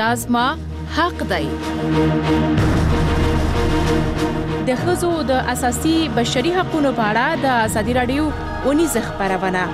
دا زما حق دی. د ښځو د اساسي بشري حقوقو په اړه د ازادي راډیو اونیزه خبرونه.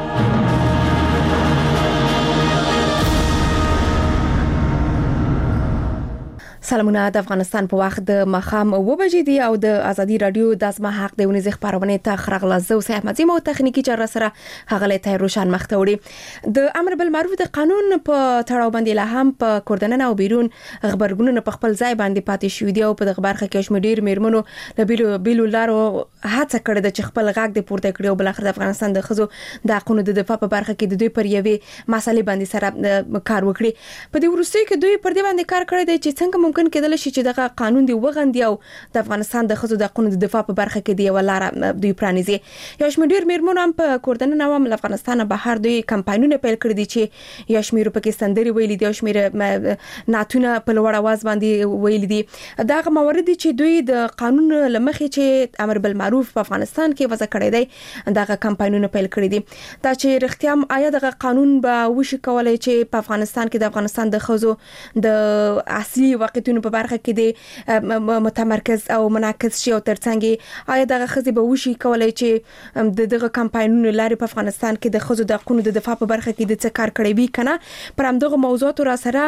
سلامونه. د افغانستان په وخت د مخام 9 بجې دی او د ازادي رادیو د اسما حق د ونیز خبرونه ته خرغله زو سه احمد زمو تخنیکی چر سره هغه ته روشن مختوري. د امر بالمعروف د قانون په تړاو باندې لا هم په کوردننه او بیرون خبرګونونه په خپل ځای باندې پاتې شوې دي او په دغه برخه کې شمېر میرمنو د بیلو لارو هڅه کړې د خپل غږ د پورته کړو. بل اخر د افغانستان د خزو د حقوقو د دفاع په برخه کې د دوی پر یوې مسالې باندې سره کار وکړي. په دې وروستي کې دوی پر دې باندې کار کړی دی چې څنګه ممکن کېدل شي چې دغه قانون دی وغندي او د افغانستان د خزو د حقوقو د دفاع په برخه کې دی ولاره دوی پرانیزي. یو شمېر میرمنو هم په کوردننه او افغانستان بهر دوی کمپاینونه پیل کړی دي چې یو شمېر پاکستاندري ویلي دي او شمېر ناتونه په لوړ आवाज باندې ویلي دي. دغه موارد چې دوی د قانون لمخې چې امر بالمعروف په افغانستان کې وضع کړی دی دغه کمپاینونه پیل کړی دي. دا چې رښتیا آیا دغه قانون به وشي کولای چې په افغانستان کې د افغانستان د خزو د اصلي واقعیتونو په برخه کې د متمرکز او منعکس شي او ترڅنګ آیا دغه خزي به وشي کولای چې دغه کمپاینونو لاري په افغانستان کې د خزو د حقوقو د دفاع په برخه کې د څه کار کړی وي کنه. پر همدغه موضوعات را سره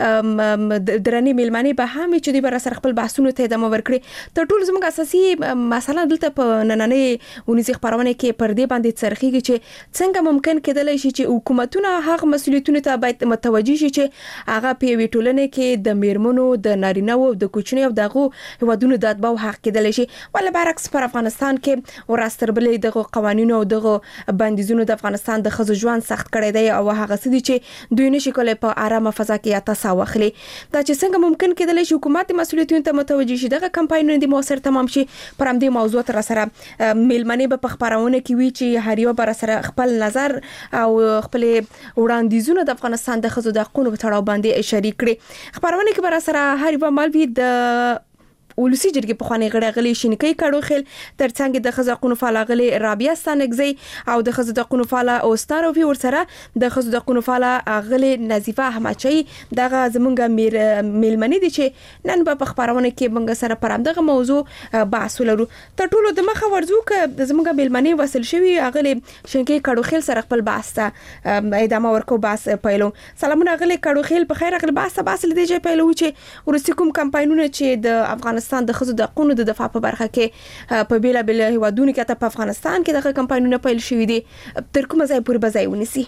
درنې میلمنې به هم چې د بر سره خپل بحثونو ته ادامه ورکړي. تر ټولو زموږ اساسي مسله دلته په نننې ونیزي خبرونه کې پر دې باندې څرخيږي چې څنګه ممکن کېدلی شي چې حکومتونه هغه مسؤلیتونه ته باید متوجي شي چې هغه په ویټولنه کې د میرمنو د نارینه او د کوچنی او دغه هوادونو د اتباع حق کېدلی شي. ول برعکس پر افغانستان کې ورستربلې دغه قوانینو او دغه بندیزونو د افغانستان د خزو ژوند سخت کړی دی او هغه سدي چې دوی نشي کولای په آرامه فضا کې تاسو واخلي. دا چې څنګه ممکن کېدلی شي حکومت مسؤلیتونه ته متوجي شي دغه کمپاینونه د موثر تمام شي. پر همدې موضوع تر سره میلمنې په خبرونه کې وی چې هر یو بر سره خپل نظر او خپل وړاندیزونه د افغانستان د خزو د حقوقو په تړاو باندې شریک کړي. خبرونه کې بر سره هر یو مالوی د ولسی جرګې په خوانې غړغلې شینکې کړو خل ترڅنګ د خزو حقوقو فعال غلي رابعه ستانګزي او د خزو د حقوقو فعال اوستارو وی ورسره د خزو د حقوقو فعال غلي نظیفه احمدچي دغه زمونږ میلمنې دي چې نن په خبرونه کې موږ سره پر همدغه موضوع بحث ولرو. تر ټولو د مخه ورزو ک زمونږ میلمنې وصل شوی غلي شینکې کړو خل سره خپل بحث ادامه ورکو بحث پیلو. سلامونه غلي کړو خل په خیر غلي بحث لدی چې پیلو چې ورسې کوم کمپاینونه چې د افغانستان د خزو د حقوقو د دفاع په برخه کې په بیلا بیل هیوادونو کې ته په افغانستان کې دغه کمپاینونه پیل شوې دي تر کومه ځای پورې بځای ونیسي.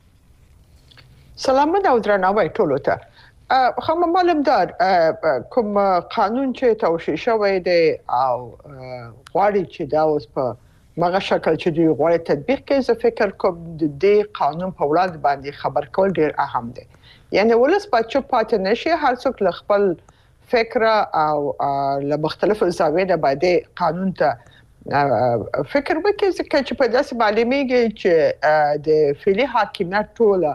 سلامونه او درناوی ټولو ته. خو معلومدار کوم قانون چې توشیح شوی دی او غواړي چې دا اوس په مغه شکل چې دوی غواړي تطبیق کړي زه فکر کوم د دې قانون په وړاندې باندې خبر کول ډیر اهم دی. یعنی ولس په چوپ پاتې نشي هر څوک خپل فکر او له مختلفو زاویو نه باندې قانون ته فکر وکړي چې په داسې معلومیږي چې د فعلي حاکمیت ټوله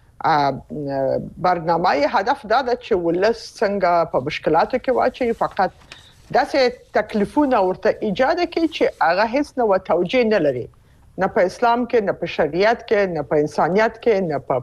برنامه هدف دا ده چې ولس څنګه په مشکلاتو کې واچي فقط داسې تکلیفونه ورته ایجاد کړي چې هغه هیڅ نو توجیه نه لري نه په اسلام کې نه په شریعت کې نه په انسانيت کې نه په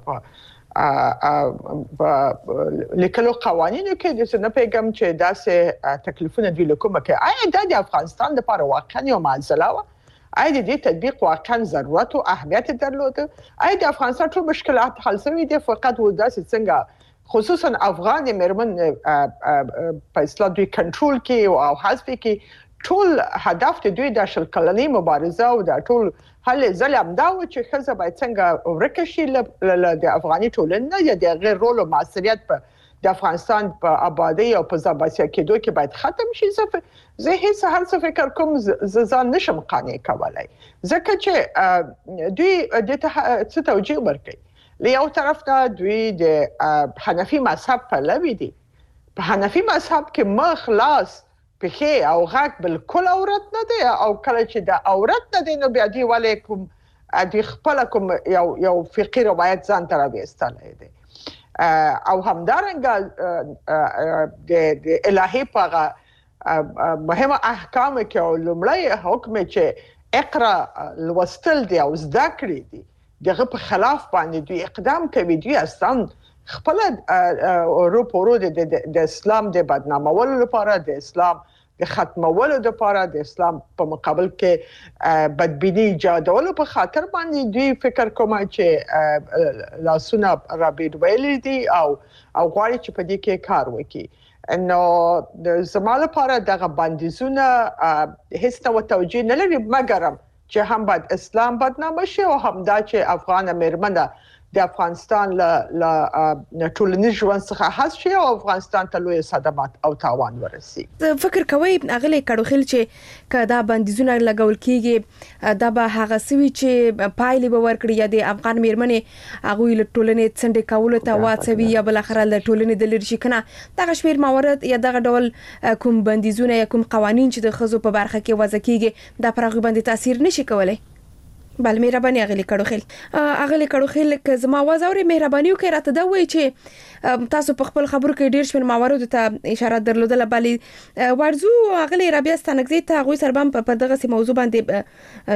لیکلو قوانینو کې د څه نه پیغام چې داسې تکلیفونه دی لکومه کې آیا د افغانستان لپاره واقعا یو معضله و؟ آیا د دې تطبیق واقعا ضرورت او اهمیت درلود؟ آیا د افغانستان ټول مشکلات حل شوي دي فقط و داسې څنګه خصوصا افغان میرمن په اصطلاح دوی کنټرول کې او حذف کې ټول هدف د دوی د شل کلنۍ مبارزه او د ټول حل ظلم دا و چې خزه باید څنګه ورکشي د افغاني ټولنې یا د غیر رول او مسؤلیت په د افغانستان په آبادی او په ځباسیا کېدو کې باید ختم شي. زه هیڅ هر څه فکر کوم ځان نشم قانع کولای ځکه چې دوی د څه توجیه ورکوي. له یو طرف ته دوی د حنفي مذهب پلوي دي. په حنفي مذهب کې مخ لاس پخې او غاک بالکل عورت نه دی او کله چې د عورت نه دی نو بیا دی ولیکم د خپل کوم یو فقیر روایت ځان تر وېستلې دی او همدارنګه د الهي په مهمه احکام کې او لومړی حکم چې اقرا لوستل دی او زده کړې دي دغه په خلاف باندې دوی اقدام کوي. دوی اصلا خپل اروپورو د اسلام د بدنامولو لپاره، د اسلام د ختمولو لپاره، د اسلام په مقابل کې بدبینی ایجادولو په خاطر باندې دوی فکر کوم چې لاسونه رابیر ویلي دي او غواړي چې په دې کې کار وکړي. نو زموږ لپاره دغه بندیزونه هیڅ نوع توجیه نه لري، مګر چې هم باید اسلام بدنامه شي او هم دا چې افغان میرمنه د افغانستان له ټولنیز ژوند څخه حذف شي او افغانستان ته لوی صدمات او تاوان ورسي. فکر کوي اغلی کډوخیل چې کدا بندیزونه لګول کیږي دا به هغه سوي چې پایلې به ورکړي یا د افغان میرمنې هغه له ټولنې څنډه کول ته واڅوي یا بل اخر له ټولنې د لری شي کنه دغه شمیر موارد یا دغه ډول کوم بندیزونه یا کوم قوانين چې د خزو په برخه کې وضع کیږي دا پر هغه باندې تاثیر نشي کولای. بل مهرباني اغلی کډوخیل که زما وازوري مهرباني وکړه راته دا وایي چې تاسو په خپل خبرو کې ډیر شمیر موارد ته اشاره درلودله، بلې ورزو اغلی رابیا ستنګزي ته غوي سربم په دغه سي موضوع باندې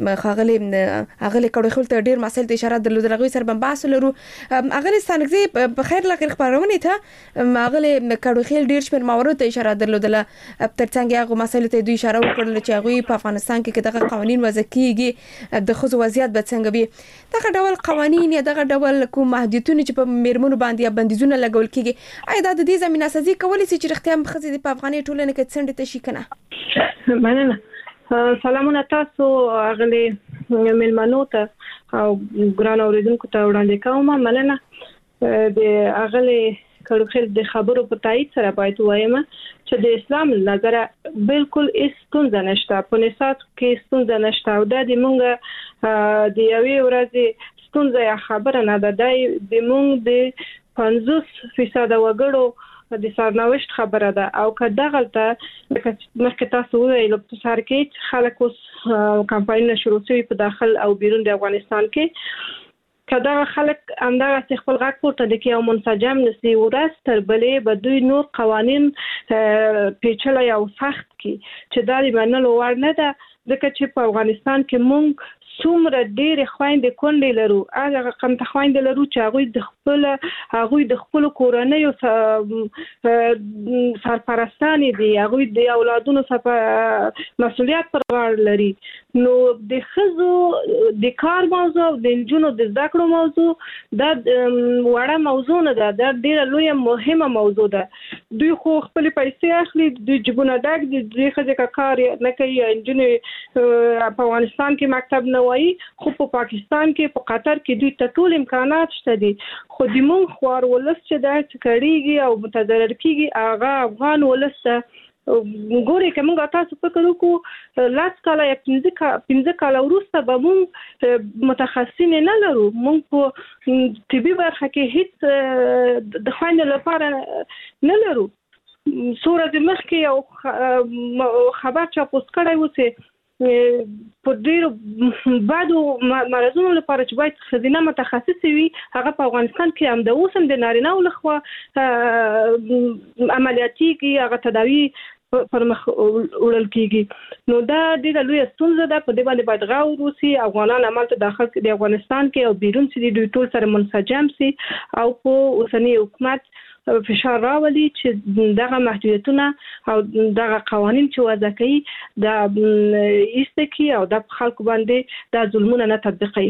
چې اغلی کډوخیل ته ډیر مسایل ته اشاره درلودله غوي سربم بحث لرو. اغلی ستنګزي په خیر لکه خبرونه ته اغلی کډوخیل ډیر شمیر موارد ته اشاره درلودله، ترڅنګ هغه مسایل ته دوی اشاره وکړل چې هغه په افغانستان کې دغه قوانين وضع کیږي د خو وضعیت به څنګه وي، دغه ډول قوانين یا دغه ډول کوم محدودیتونه چې په میرمنو باندې یا بندیزونه لګول کیږي آیا د دې زمينه سازي کولای شي چې رښتیا هم خزي په افغاني ټولنه کې څنډه تشي کنه؟ مننه. سلامونه تاسو اغلی ملمنو ته او ګران اوریدونکو ته وړاندې کوم. مننه د اغلی کډوخیل د خبرو په تایید سره باید وایم چې د اسلام نظر بالکل ستونزه نشته، په نسات کې ستونزه نشته او د موږ د یوې ورځې ستونزه یا خبره نه ده، د موږ د 50% وګړو د سرنوشت خبره ده او که دغلته مخکې تاسو ویل په سر کې خلک اوس کمپاینونه شروع شوي په داخل او بیرون د افغانستان کې کدا خلک همدغه خپل غږ پورته د کې او منسجم نسی ورس تر بلې به دوی نور قوانين پیچلې او سخت کی چې دا منلو وړ نه ده، ځکه چې په افغانستان کې مونږ څومره ډېر خويندې کونډې لرو، هغه کم ته خويندې لرو چې هغه د خپل کورنۍ سرپرستانې دي، هغه د اولادونو مسؤلیت پر غاړه لري. نو د خزو د کار موضوع د انجونو د ذکر موضوع دا وړه موضوع نه ده، دا ډیره لویه مهمه موضوع ده. دوی خو خپل پیسې اخلي، دوی جبونه ډک دي، دوی خځه کار نه کوي، انجونو په افغانستان کې مکتب نه وایي، خو په پاکستان کې په قطر کې دوی ته ټول امکانات شته دي، خو د مونږ خوار ولس چې دا کړيږي او متضرر کیږي هغه افغان ولس ګوري. کومه تاسو فکر وکړو لاس کاله یا 15 کاله وروسته به مونږ متخصصین نه لرو، مونږ په طبي برخه کې هیڅ د خويندو لپاره نه لرو. سوره د مخ کې یو خبر چا پوسټ کړی و چې په ډیرو بعدو مرزونو لپاره چې باید خزینه متخصص وي، هغه په افغانستان کې هم د اوسم د نارینه لخوا عملیاتي کې هغه تداوی پر مخ وړل کیږي. نو دا ډیره لوی ستونزه ده، په دې باندې باید غور وشي، افغانان عملته داخل د افغانستان کې او بیرون چې دوی ټول سره منسجم شي او په اوسنی حکومت فشار راولي چې دغه محدودیتونه او دغه قوانين چې وضع کوي دا ایستکی او د خلکو باندې د ظلمونه نه تطبیقي.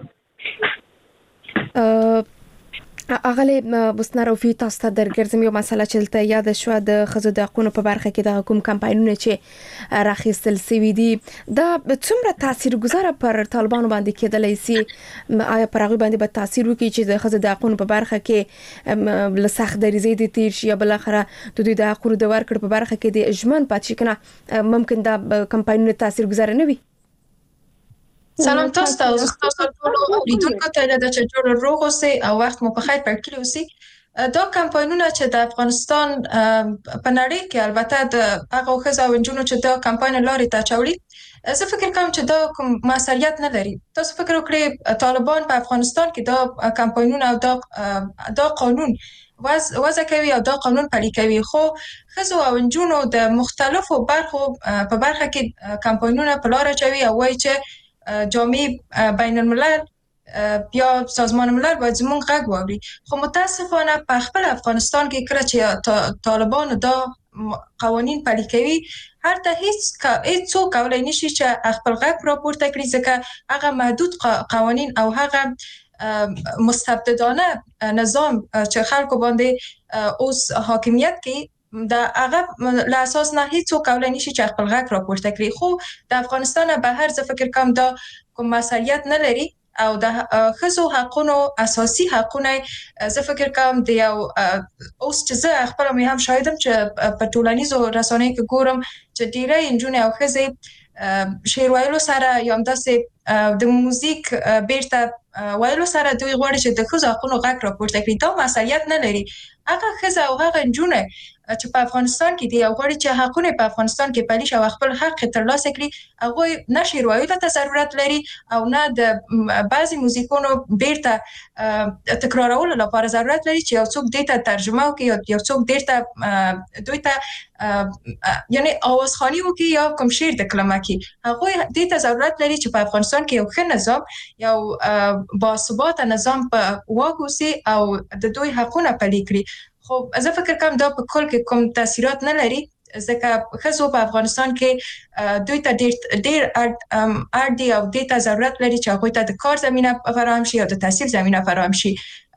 اغلی بوسناروفي تاسو ته درګرځم یو مسله چې ته یاد شو د خزو د حقوقو په برخه کې د حکومت کمپاینونه چې راخیستل سوي دي دا څومره تاثیرګذار پر طالبانو باندې کېدلی سي، آیا پر هغه باندې به تاثیر وکړي چې د خزو د حقوقو په برخه کې له سخت دریزې دي تیر شي یا بل اخره د دوی د حقوقو د ورکړ په برخه کې د اجمن پاتې کنه ممکن دا کمپاینونه تاثیرګذار نه وي؟ سلام تاسو ته ټول اوریدونکو ته د چجوړ روغ اوسئ او وخت مو په خیر پر کلی اوسئ. دا کمپاینونه چې د افغانستان په نړۍ کې البته د هغه ښځو او نجونو چې دا کمپاین لارې ته چوړي، زه فکر کوم چې دا کوم مسؤلیت نه لري. تاسو فکر وکړئ طالبان په افغانستان کې دا کمپاینونه او دا قانون وضع کوي او دا قانون پلي کوي، خو ښځو او نجونو د مختلفو برخو په برخه کې کمپاینونه په لار چوي او وایي چې جامع بین الملل بیا سازمان ملل باید زموږ غږ واوري. خو متاسفانه په خپل افغانستان کې کله چې طالبان دا قوانین پلي کوي، هلته هیڅ څوک کولی نشي چې خپل غږ راپورته کړي، ځکه هغه محدود قوانین او هغه مستبددانه نظام چې خلکو باندې اوس حاکمیت کوي، دا هغه له اساس نه هیڅ څوک کولی نشي چې خپل غږ راپورته کړي. خو د افغانستان بهر زه فکر کوم دا کوم مسؤلیت نه لري او د ښځو حقونو اساسي حقونه زه فکر کوم د یو اوس چې زه خپل مې هم شاهدم چې په ټولنیزو رسنیو کې ګورم چې ډیری نجونې او ښځې شعر ویلو سره یا همداسې د موزیک بیرته ویلو سره دوی غواړي چې د ښځو حقونو غږ راپورته کړي. دا مسؤلیت نه لري. هغه ښځه او هغه نجونې چې په افغانستان کې دي او غواړي چې حقونه په افغانستان کې پلي شي او خپل حق ترلاسه کړي، هغوی نه شعر ویلو ته ضرورت لري او نه د بعضې موزیکونو بیرته تکرارولو لپاره ضرورت لري چې یو څوک دې ته ترجمه وکړي یا یو څوک دوی ته یعنی آوازخواني وکړي یا کوم شعر تکلمه کړي. هغوی دې ته ضرورت لري چې په افغانستان کې یو ښه نظام، یو باثباته نظام په واک اوسي او د دوی حقونه پلي کړي. خو زه فکر کوم دا په کل کې کوم تاثیرات نه لري، ځکه ښځو په افغانستان کې دوی ته ډېر اړ دي او دې ته ضرورت لري چې هغوی ته د کار زمینه فراهم شي او د تحصیل زمینه فراهم شي.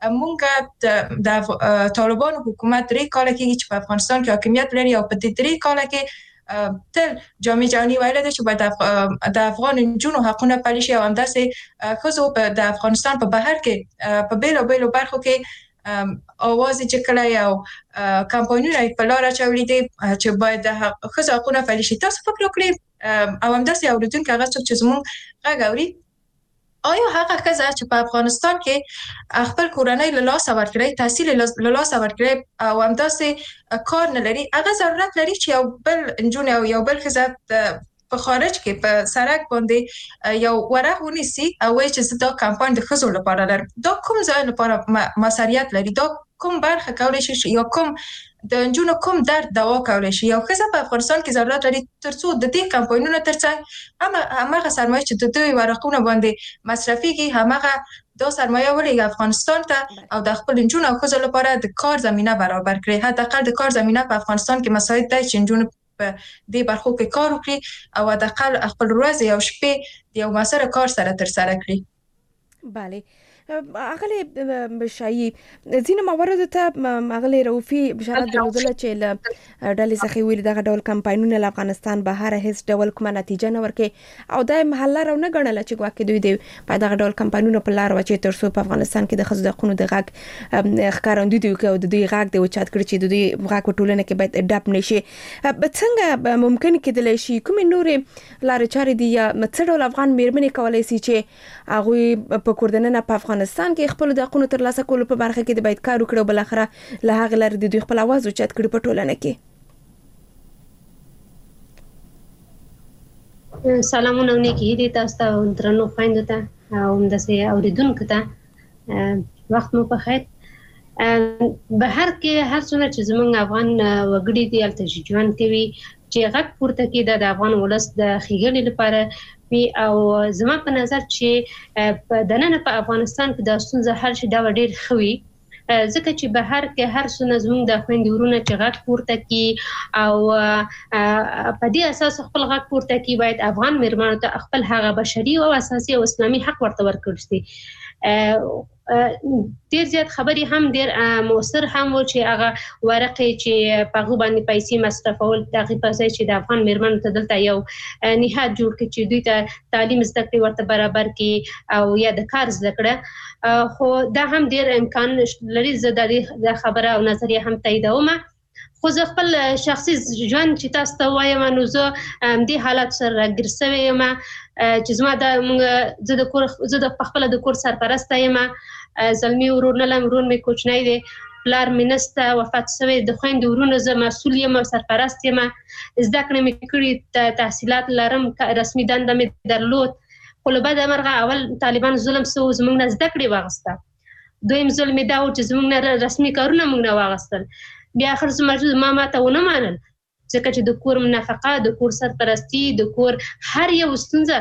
مونږ د طالبانو حکومت 3 کاله کېږي چې په افغانستان کې حاکمیت لري او په دې 3 کاله کې تل جامعه جهاني ویلي ده چې باید د افغان نجونو حقونه پلي شي او همداسې ښځو د افغانستان په بهر کې په بیلو برخو کې اواز چې کله یو کمپاینونه په لار اچولي دي چې باید د ښځو حقونه پلي شي. تاسو فکر وکړئ او همداسې اورېدونکي هغه څوک چې زموږ غږ اوري، آیا هغه ښځه چې په افغانستان کې خپل کورنۍ له لاسه ورکړی، تحصیل له لاسه ورکړی او همداسې کار نه لري، هغه ضرورت لري چې یو بل نجونې او یو بل ښځه په خارج کې په سړک باندې یو ورق ونیسي او وایي چې زه دا کمپاین د ښځو لپاره لرم؟ دا کوم ځای لپاره مسؤلیت لري؟ دا کوم برخه کولی شي یا کوم د نجونو کوم درد دوا کولی شي؟ یو ښځه په افغانستان کې ضرورت لري ترڅو د دې کمپاینونو ترڅنګ هماغه سرمایه چې د دوی ورقونه باندې مصرفیږي هماغه دا سرمایه ولېږي افغانستان ته او د خپل نجونو او ښځو لپاره د کار زمینه برابر کړي. حداقل د کار زمینه په افغانستان کې مساعد دی چې نجونو په دې برخو کې کار وکړي او حداقل خپل ورځې او شپې د یو مؤثره کار سره ترسره کړي. بله اغلی بشایي ځینې مواردو ته اغلی رؤفي بشارت درلودله چې له ډلې څخه ویل دغه ډول کمپاینونه له افغانستان بهر هیڅ ډول کومه نتیجه نه ورکړي او دا محل لار نه ګڼله چې ګواکې دوی د په دغه ډول کمپاینونو په لار واچي ترڅو په افغانستان کې د ښځو د حقونو د غږ ښکارندوی دوی او د دوی غږ د اوچت کړي چې د دوی غږ په ټولنه کې باید ډاپ نشي. څنګه ممکن کېدلی شي کومې نورې لارې چارې دي یا څه ډول افغان میرمنې کولی شي چې هغوی په کور دننه په افغانستان کې خپل د حقونو ترلاسه کولو په برخه کې د باید کار وکړي او بالاخره له هغې لارې د دوی خپل اواز اوچت کړي په ټولنه کې؟ سلامونه او نیکې هیلې تاسو ته او درنو خویندو ته او همداسې اورېدونکو ته وخت مو په خیر. بهر کې هر څومره چې زموږ افغان وګړي دي هلته ژوند کوي چې غږ پورته کړي د افغان ولس د ښېګڼې لپاره وي او زما په نظر چې په دننه په افغانستان کې د ستونزه حل شي دا ډېر ښه وي، ځکه چې بهر کې هر څومره زموږ د خویندې ورونه چې غږ پورته کړي او په دې اساس خپل غږ پورته کړي، باید افغان میرمنو ته خپل هغه بشري او اساسي او اسلامي حق ورته ورکړل شي. ډېر زیات خبرې هم ډېر مؤثر هم و چې هغه ورقې چې په هغو باندې پیسې مصرفول د هغې په ځای چې د افغان میرمنو ته دلته یو نهاد جوړ کړي چې دوی ته تعلیم زده کړې ورته برابر کړي او یا د کار زده کړه، خو دا هم ډېر امکان لري. زه د خبره او نظریه هم تاییدوم، خو زه خپل شخصي ژوند چې تاسو ته وایم نو زه همدې حالات سره راګیر سوې یم چې زما زه د خپله د کور سرپرسته یم، زلمي ورور نه لرم، ورور مې کوچنی دی، پلار مې نشته، وفات شوی، د خویندو ورونو زه مسؤل یم او سرپرست یم، زده کړې مې کړي، تحصیلات لرم، رسمي دنده مې درلود، خو له بده مرغه اول طالبان ظلم سو زموږ نه زده کړې واغسته، دویم ظلم یې دا و چې زموږ نه رسمي کارونه موږ نه واغستل، بیا آخر زما ماته ونه منل ځکه چې د کور نفقه، د کور سرپرستي، د کور هر یو ستونزه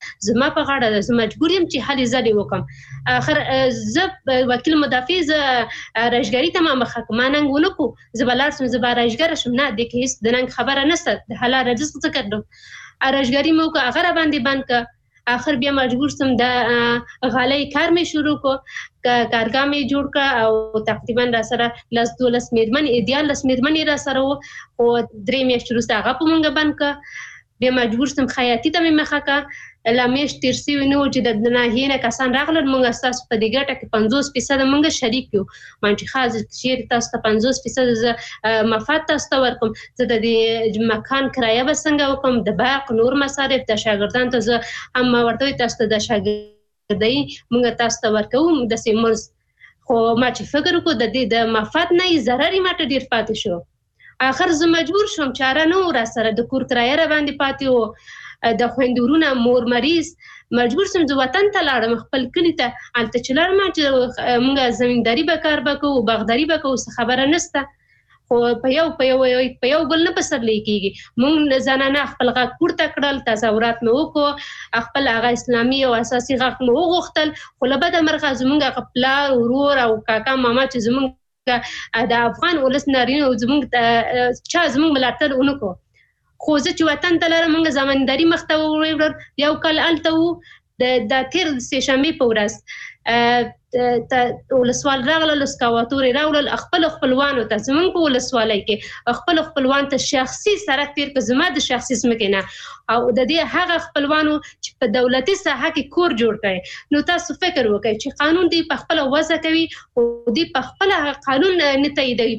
زما په غاړه ده، زه مجبور یم چې هلې ځلې وکړم. اخر زه وکیل مدافع زه رایشګري ته مخه کوم، ما ننګ ونه کړو، زه به لاړ شم، زه به رایشګره شم. نه، دې کې هېڅ د ننګ خبره نشته، د حلال رزق څه کړم. رایشګري مې وکړه، هغه راباندې بند کړه. آخر بیا مجبور سم د غالۍ کار مې شروع کو، کارګاه مې جوړ کړه او تقریبا را سره 12 میرمنې ایدیال 10 میرمنې را سره وو، او 3 میاشتې وروسته هغه په مونږ بند کړه. بیا مجبور سم خیاطي ته مې مخه کړه. لا میاشت تېر سوي نه و چې د ناحیې نه کسان راغلل، مونږ ستاسو په دې ګټه کې 50% مونږ شریک یو. ما چې ښه چېرې تاسو ته 50% زه مفاد تاسو ته ورکوم، زه د دې مکان کرایه به څنګه وکړم، د باغ نور مصارف، د شاګردانو ته زه هم ورته وایي تاسو ته د شاګردۍ مونږ تاسو ته ورکوو داسې مزد. خو ما چې فکر وکړو د دې د مفاد نه یې ضرر یې ماته ډېر پاتې شو. آخر زه مجبور شوم، چاره نه و را سره، د کور کرایه را باندې پاتې و، د خویندو ورونه مور مریض، مجبور سم زه وطن ته لاړم، خپل کلي ته. هلته چې لاړم چې موږ زمینداري به کار به کوو، باغداري به کوو، څه خبره نشته. خو په یو بل نه پسرلی کېږي. موږ زنانه خپل غږ پورته کړل، تظاهرات مې وکړو، خپل هغه اسلامي او اساسي حق مې وغوښتل. خو له بده مرغه زموږ هغه پلار ورور او کاکا ماما چې زموږ د افغان ولس نارینه او زموږ چا زموږ ملاتړ ونه کړو. خو زه چې وطن ته لاړم، موږ زمینداري مخته وړل، یو کال هلته وو. د تېر سې شنبې په ورځ ولسوال راغلل، اسکاواتورې راوړل خپل خپلوانو ته، زموږ په ولسوالۍ کې خپل خپلوان ته شخصي سړک تېر کړ، زما د شخصي ځمکې نه، او د دې هغه خپلوانو چې په دولتي ساحه کې کور جوړ کړي. نو تاسو فکر وکړئ چې قانون دی په خپله وضع کوي، او دی په خپله قانون نه تاییدوي.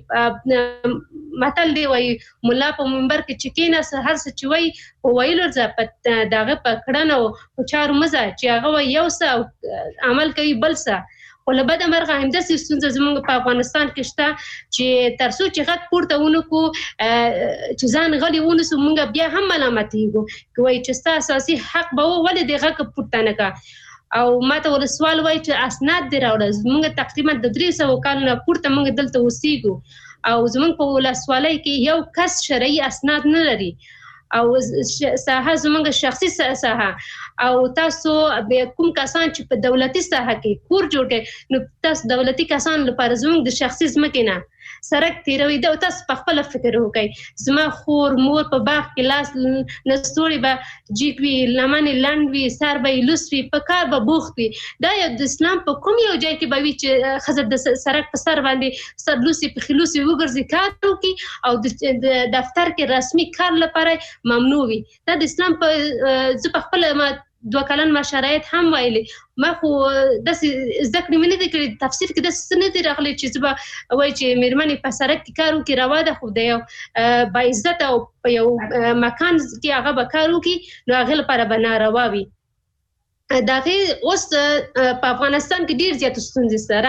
متل دی وایي ملا په منبر کې چې کېناست، هر څه چې وایي په ویلو ځه، په د هغه په کړنو په چارو مه ځه چې هغه وایي یو څه او عمل کوي بل څه. خو له بده مرغه همداسې ستونزه زموږ په افغانستان کې شته چې تر څو چې غږ پورته ونه کړو، چې ځان غلي ونیسو، موږ بیا هم ملامتېږو، که وایي چې ستا اساسي حق به و، ولې دې غږ پورته نه کړه. او ما ته ولسوال وایي چې اسناد دې راوړه. موږ تقریبا د 300 کالو نه پورته موږ دلته اوسېږو، او زموږ په ولسوالۍ کې یو کس شرعي اسناد نه لري، او ساحه زموږ شخصي ساحه. او تاسو کوم کسان چې په دولتي ساحه کې کور جوړ کړي، نو تاسو دولتي کسان لپاره زموږ د شخصي ځمکې نه سړک تېروي. دا تاسو په خپله فکر وکړئ. زما خور مور په باغ کې لاس نستوړي به جیک وي، لمنې لنډ وي، سر به یې لوس وي، په کار به بوخت وي. دا یو د اسلام په کوم یو ځای کې به وي چې ښځه د سړک په سر باندې سر لوسي پښې لوسي وګرځي کار وکړي، او د دفتر کې رسمي کار لپاره ممنوع وي. دا د اسلام په زه په خپله 2 کلن ما شرایط هم ویلي. ما خو داسې زده کړې مې نه دي کړې، تفسیر کې داسې څه نه دي راغلي چې زه به وایي چې مېرمنې په سړک کې کار وکړي روا ده، خو د یو باعزته او په یو مکان کې هغه به کار وکړي، نو هغې لپاره به ناروا وي. د هغې اوس په افغانستان کې ډېر زیات ستونزې شته،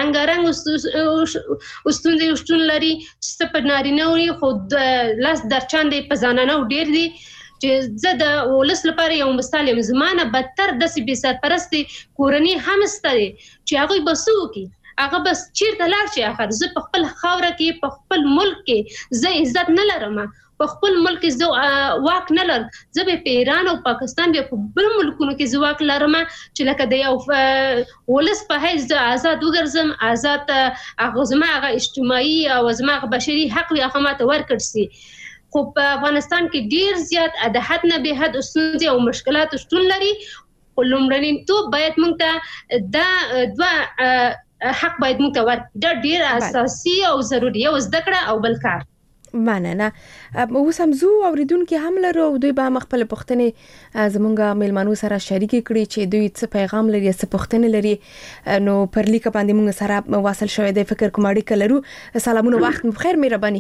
رنګارنګ ستونزې شتون لري، چې څه په نارینهو وي، خو 10 درچاندې په زنانو ډېر دي. چې زه د ولس لپاره یو مثال یم. زما نه بدتر داسې بې سرپرستې کورنۍ هم شته دي چې هغوی به څه وکړي، هغه بس چیرته لاړ شي. آخر زه په خپل خاوره کې، په خپل ملک کې زه عزت نه لرم، په خپل ملک کې زه واک نه لرم. زه به په ایران او پاکستان بیا په بل ملکونو کې زه واک لرم، چې لکه د یو ولس په حیث زه آزاد وګرځم، آزاد هغه زما هغه اجتماعي او زما هغه بشري حق وي، هغه ماته ورکړل شي. خو په افغانستان کې ډیر زیات د حد نه به حد ستونزې او مشکلات شتون لري. خو لومړنیتوب باید موږ ته دا 2 حق باید موږ ته ورکړي. دا ډیر اساسي او ضروري، یو زده کړه او بل کار. مننه. اوس هم زو اوریدونکو هم لرو، دوی به خپل پوښتنې زمونږ میلمنو سره شریک کړي چې دوی څه پیغام لري، څه پوښتنې لري. نو پر لیک باندې موږ سره واصل شوی دی، فکر کوم اړیکه لرو. سلامونه، وخت بخیر، مهرباني.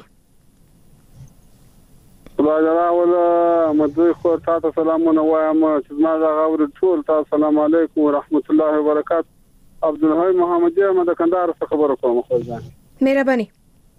خدای ولا مدوي خو تاسو سلامونه وایم چې ما دا غوړ ټول تاسو السلام علیکم ورحمت الله وبرکاته. عبد الحی محمدی ما د کندهار څخه خبرو کوم. خو ځان مهرباني.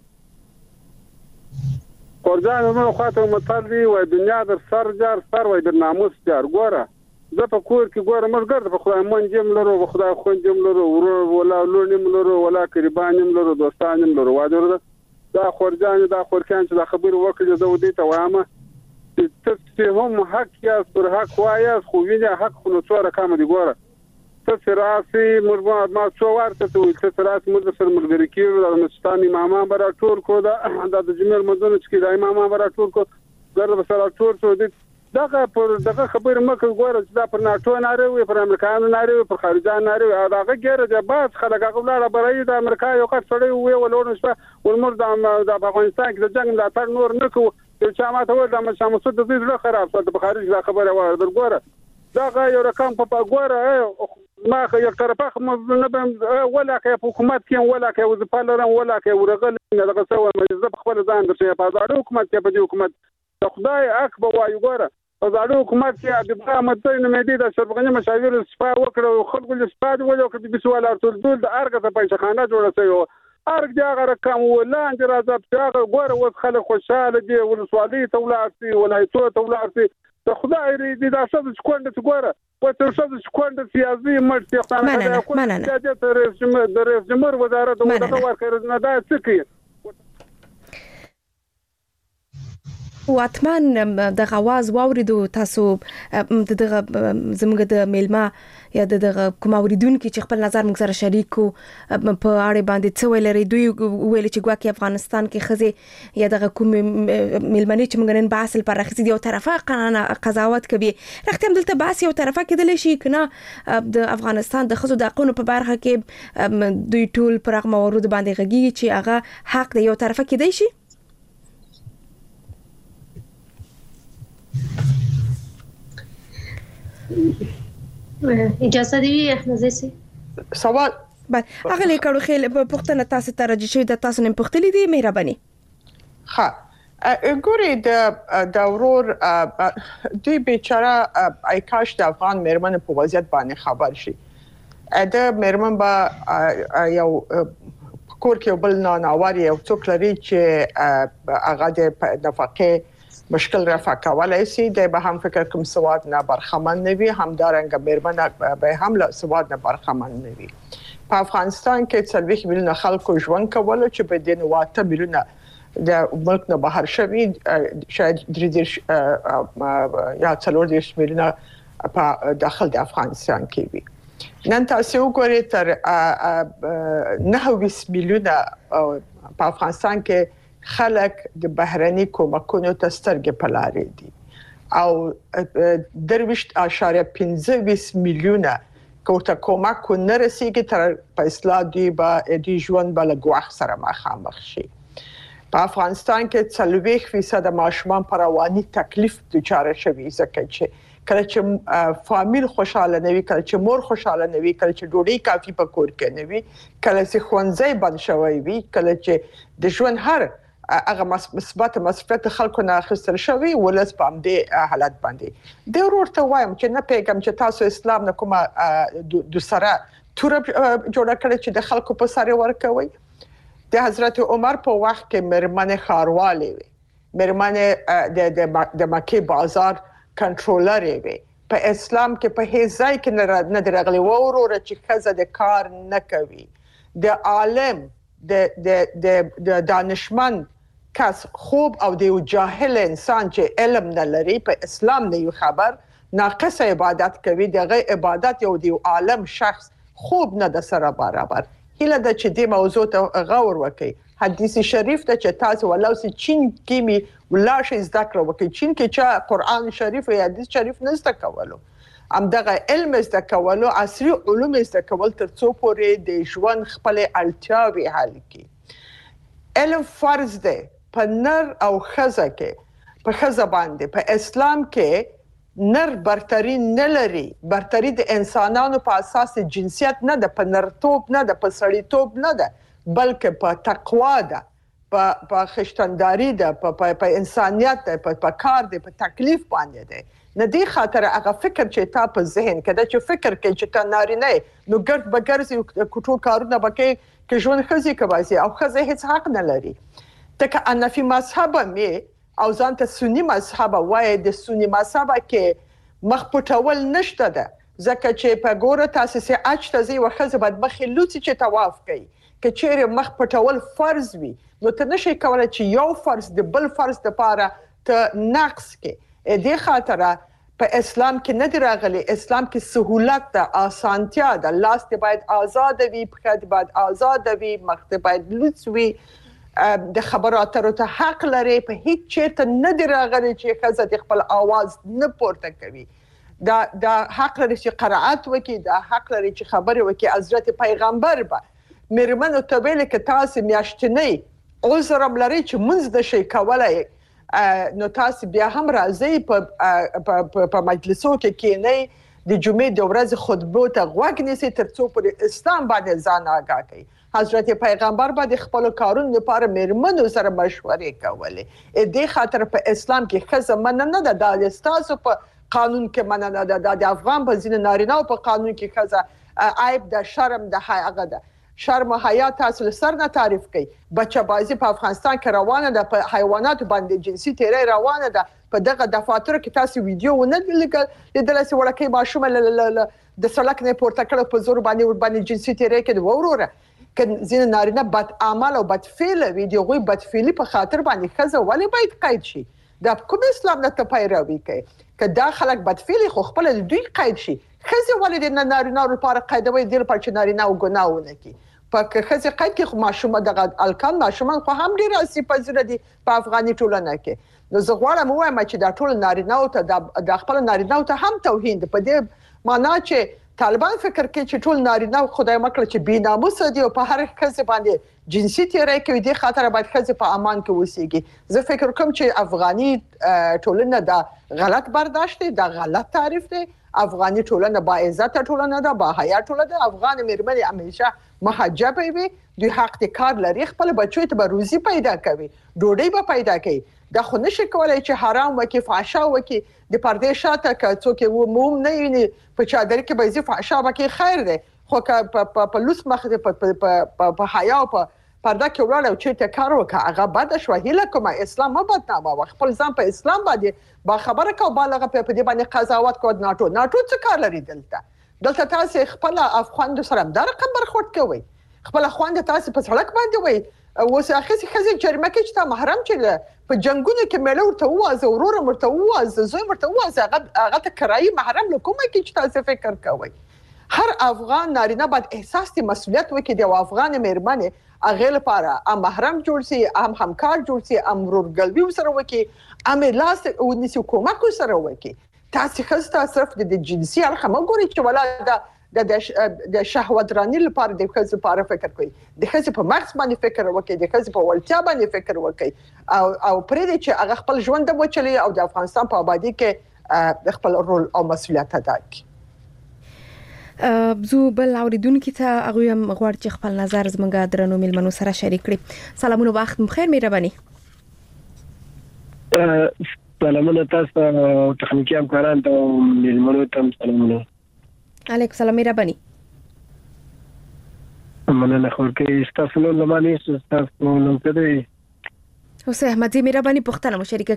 ورځان نو خاطر متل وي دنیا در سر جار سر وي در ناموس جار. ګوره زه په کور کې ګوره مرګ په خدای مون جیم لرو، په خدای خون جیم لرو، ورور ولا لور نیم لرو، ولا قربان نیم لرو، دوستان نیم لرو. واجر دا خورجان دا خورکان چې دا خبر وکړي زه ودی ته وایم ته هم حق یا پر حق وایاست خو وینې حق خو نو څو رقم دی ګوره ته راسي مرمه ما څو ورته ته راسي موږ سره ملګری کیږو د مسلمان امامان برا ټول کو دا د جمعې مدونه چې د امامان برا ټول کو ګرځه سره ټول څو دي دغه خبر مکه ګوره چې دا پر ناتو ناروي پر امریکایانو ناروي پر خارجان ناروي هغه ګره د باز خلک هغه ولاړه برای د امریکا یو کټ سړی وی ولونه شپه ولمر د افغانستان کې د جنگ لا تر نور نکو یو چا ماته ول د مشامسود د دې خراب څه د خارج دا خبره وره در ګوره دا یو رقم په ګوره ما یو طرفه نه به ولا کې حکومت کې ولا کې وظیفه لرم ولا کې ورغل نه دغه څو مې خپل ځان درته په ځاړو حکومت کې په حکومت د خدای اکبر وایو ګوره په ځاړو حکومت کې د برامتۍ نه مې د شربغنی مشاور صفا وکړو خلکو د سپاد ولو کې د سوال ارتول د ارګه ته پیسې خانه جوړه شوی ارګ دی هغه رقم ولاندې راځي هغه ګوره وس خلک خوشاله دي ولسوالۍ ته ولارسي ولایتو ته ولارسي د خدای دې دا څه سکوند ته ګوره په څه سکوند سیاسي مرتي خانه د رئیس جمهور وزارت دغه ورکړه نه دا څه کوي واتمن د غواز واوریدو تاسو دغه زموږ د میلما یا دغه کوم اوریدونکو چې خپل نظر موږ سره شریکو په اړه باندې څه ویل لري دوی ویل چې ګواکې افغانستان کې خزه یا دغه کوم میلمنې چې موږ نن باسل پر راخسي دی او طرفه قضاوت کوي رښتیا هم دلته باس یو طرفه کېدل شي کنه د افغانستان د خزو د حقوقو په برخه کې دوی ټول پر هغه موارد باندې غږی چې هغه حق دی یو طرفه کېدای شي اجازه دی احمد زي سوال هغه لیکلو خیل په پښتنه تاسو ته راځي چې د تاسو نن پښتلې دي مهرباني ها ګوري د ورور دوی بیچاره ایکاش د افغان مېرمن په وضعیت باندې خبر شي د مېرمن با یو کور کې بل نه ناواري او څوک لري چې هغه د نفقه مشکل رفع کولای شي د به هم فکر کوم سواد نه برخمن نوي همدارنګ مېرمن به هم له سواد نه برخمن نوي په افغانستان کې 30 میلیونه خلکو ژوند کول چې په دې 9 میلیونه د ملک نه بهر شوي شاید 3 یا 4 میلیونه په داخل د افغانستان کې وي نن تاسو وګورئ تر 9 میلیونه په افغانستان کې خلک د بهرني کومکونو ته سترګې پلاري دي او 23.15 میلیونه کوته کومک نه رسیږي تر په اصلاح دی به د ژوند بل غوښ سره مخامخ شي په افغانستان کې 40% ماشومان پر رواني تکلیف دچار شوي ځکه چې کله چې فامیل خوشاله نه وي کله چې مور خوشاله نه وي کله چې ډوډۍ کافي په کور کې نه وي کله چې ښوونځي بند شوی وي کله چې د ژوند هر هغه مثبت مسافت خلکو نه اخیستل شوی ولس په دې حالت باندې د ورته وایم چې نه پیغام چې تاسو اسلام نه کومه د سره تور جوړ کړی چې د خلکو په سره ورکوي د حضرت عمر په وخت کې مېرمنې خاروالې وي مېرمنې د مکه بازار کنټرولر وي په اسلام کې په هیڅ ځای کې نه درغلي وروره چې خزه د کار نه کوي د عالم د دانشمند کس خوب او د جاهل انسان چې علم نه لري په اسلام نه یو خبر ناقص عبادت کوي دغه عبادت یو دی عالم شخص خوب نه د سره برابر هله د چې د موضوع ته غور وکي حدیث شریف ته چې تاسو ولوسي چین کې می ولاش ذکر وکي چین کې چې قران شریف او حدیث شریف نه زده کولو ام دغه علم زده کولو عصري علوم زده کول تر څو پورې د ژوند خپل اړتیاوي حل کړي علم فرض دی په نر او خزه کې په خزه باندې په اسلام کې نر برتری نه لري برتری د انسانانو په اساس جنسیت نه ده په نرتوب نه ده په سړیتوب نه ده بلکې په تقوا ده په خشتنداري ده په انسانيت ده په کار ده په تکلیف باندې ده ندی خاطر هغه فکر چې تا په ذهن کې دا چې فکر کې چې تا نارینه نو ګرد بګرځي کوټو کارونه بکې کې ژوند خزي کوي او خزه هیڅ حق نه لري تک ان فی مذهب می او ځان ته سنی مذهب وای د سنی مذهب کې مخ پټول نشته ده ځکه چې په ګوره تاسو سي اچ تزي وخزه بد مخې لوڅي چې طواف کوي کې چیرې مخ پټول فرض وي نو ته نشي کولای چې یو فرض د بل فرض لپاره ته نقص کې دې خاطره په اسلام کې نه دی راغلی. اسلام کې سهولت ده، آسانتیا ده، لاس دې باید آزاد وي، پښه دې باید آزاد وي، مخ دې باید لوڅ وي، د خبرو اترو ته حق لري. په هیڅ چیرته نه دی راغلی چې ښځه د خپل आवाज نه پورته کوي. دا حق لري چې قرائت وکړي، دا حق لري چې خبرې وکړي. حضرت پیغمبر به میرمنو ته ویل چې تاسو میاشتنی عذر لري چې منځ د شي کولای، نو تاسو بیا هم راځي په مجلسو کې کینئ، د جمعې د ورځې خطبو ته غوږ نیسئ ترڅو پر اسلام باندې ځان آگاه کړئ. حضرت پیغمبر باندې خپل کارونو لپاره میرمنو سره مشورې کولې. دې خاطر په اسلام کې ښځه منع نه ده. دا ستاسو په قانون کې منع نه ده، د افغان په ځینې نارینه‌و په قانون کې ښځه عیب ده، شرم ده، هغه ده. شرم او حیا تاسو له سر نه تعریف کړئ. بچه بازی په افغانستان کې روانه ده، په حیواناتو باندې جنسي تیری روانه ده. په دغه دفاترو کې تاسو ویډیو ونه لیدل چې وړکۍ ماشومه د سړک نه پورته کړه په زور باندې جنسي تیری کوي. وروره که ځینې نارینه بد عمل او بد فعل وي، د هغوی بد فعلي په خاطر باندې ښځه ولې باید قید شي؟ دا کوم اسلام نه ته پیروي کوي؟ که دا خلک بدفعلي خو خپل دوی قید شي. ښځې ولې د نارینه لپاره قیدوي؟ دې لپاره چې نارینه ګناه ونه کړي. په ښځې قید کې خو ماشومه دغه الکان ماشومان خو هم ډېر آسیب پذیره دي په افغاني ټولنه کې. نو زه غواړم ووایم چې دا ټول نارینه‌و ته د خپل نارینه‌و ته هم توهین ده. په دې معنا چې طالبان فکر کوي چې ټول نارینه خدای مکړه چې بی ناموسه دي او په هر ښځه باندې جنسي تیری کوي. دې خاطر باید ښځه په امان کې اوسېږي. زه فکر کوم چې افغاني ټولنه دا غلط برداشت دی، دا غلط تعریف دی. افغاني ټولنه با عزت ټولنه ده، با حیا ټولنه ده. افغان میرمنې همیشه محجبه وي، دوی حق د کار لري، خپل بچو ته به روزي پیدا کوي، ډوډۍ به پیدا کوي. دا خو نشي کولای چې حرام وکي، فحشا وکي، د پردې شاته که څوک موم نه ویني په چادر کې به زی فحشا وکي خیر دی. خو که په لوس مخ په حیا او په پرده کې وړاله او چې کار وکړه هغه بد شو. هیله کوم اسلام ما بدنامه، خپل ځان په اسلام باندې با خبره کو، بالغه په دې باندې قضاوت کو. ناټو څه کار لري دلته تاسو خپل افغان سره دا رقم برخورد کوي، خپل خوند تاسو په سړک باندې وای اوس اخیسي خزي جرمه کې چې تا محرم چې په جنگونو کې مله ورته وازه، ورور ورته وازه، زوی ورته وازه، هغه ته کرایي محرم له کومه کې چې تاسو فکر کوئ. هر افغان نارینه باید احساس د مسؤلیت وکړي د افغان میرمنې هغه لپاره ام محرم جوړ سي، ام همکار جوړ سي، ام ورګلوي سره وکړي، ام لاس او نسو کومک سره وکړي. تاسو خسته صرف د جنسي اړخ ما ګوري چې ولا د شهوت رانی لپاره د خځې لپاره فکر کوي، د خځې په مغز باندې فکر وکړي، د خځې په ولتیا باندې فکر وکړي او پرې دې چې هغه خپل ژوند د وچلي او د افغانستان په آبادی کې خپل رول او مسؤلیت ادا کړي. زو بل اوریدونکو ته هغه هم غواړي چې خپل نظر زموږ درنو ملمنو سره شریک کړي. سلامونه، وخت مخیر، مهرباني. سلامونه تاسو او تخنیکی همکاران ته ملمنو ته سلامونه. علیکم السلام، مهرباني. مننه خو کې تاسو نو لمانې تاسو نو کړی اوسه احمدي مهرباني پښتنه مشارکه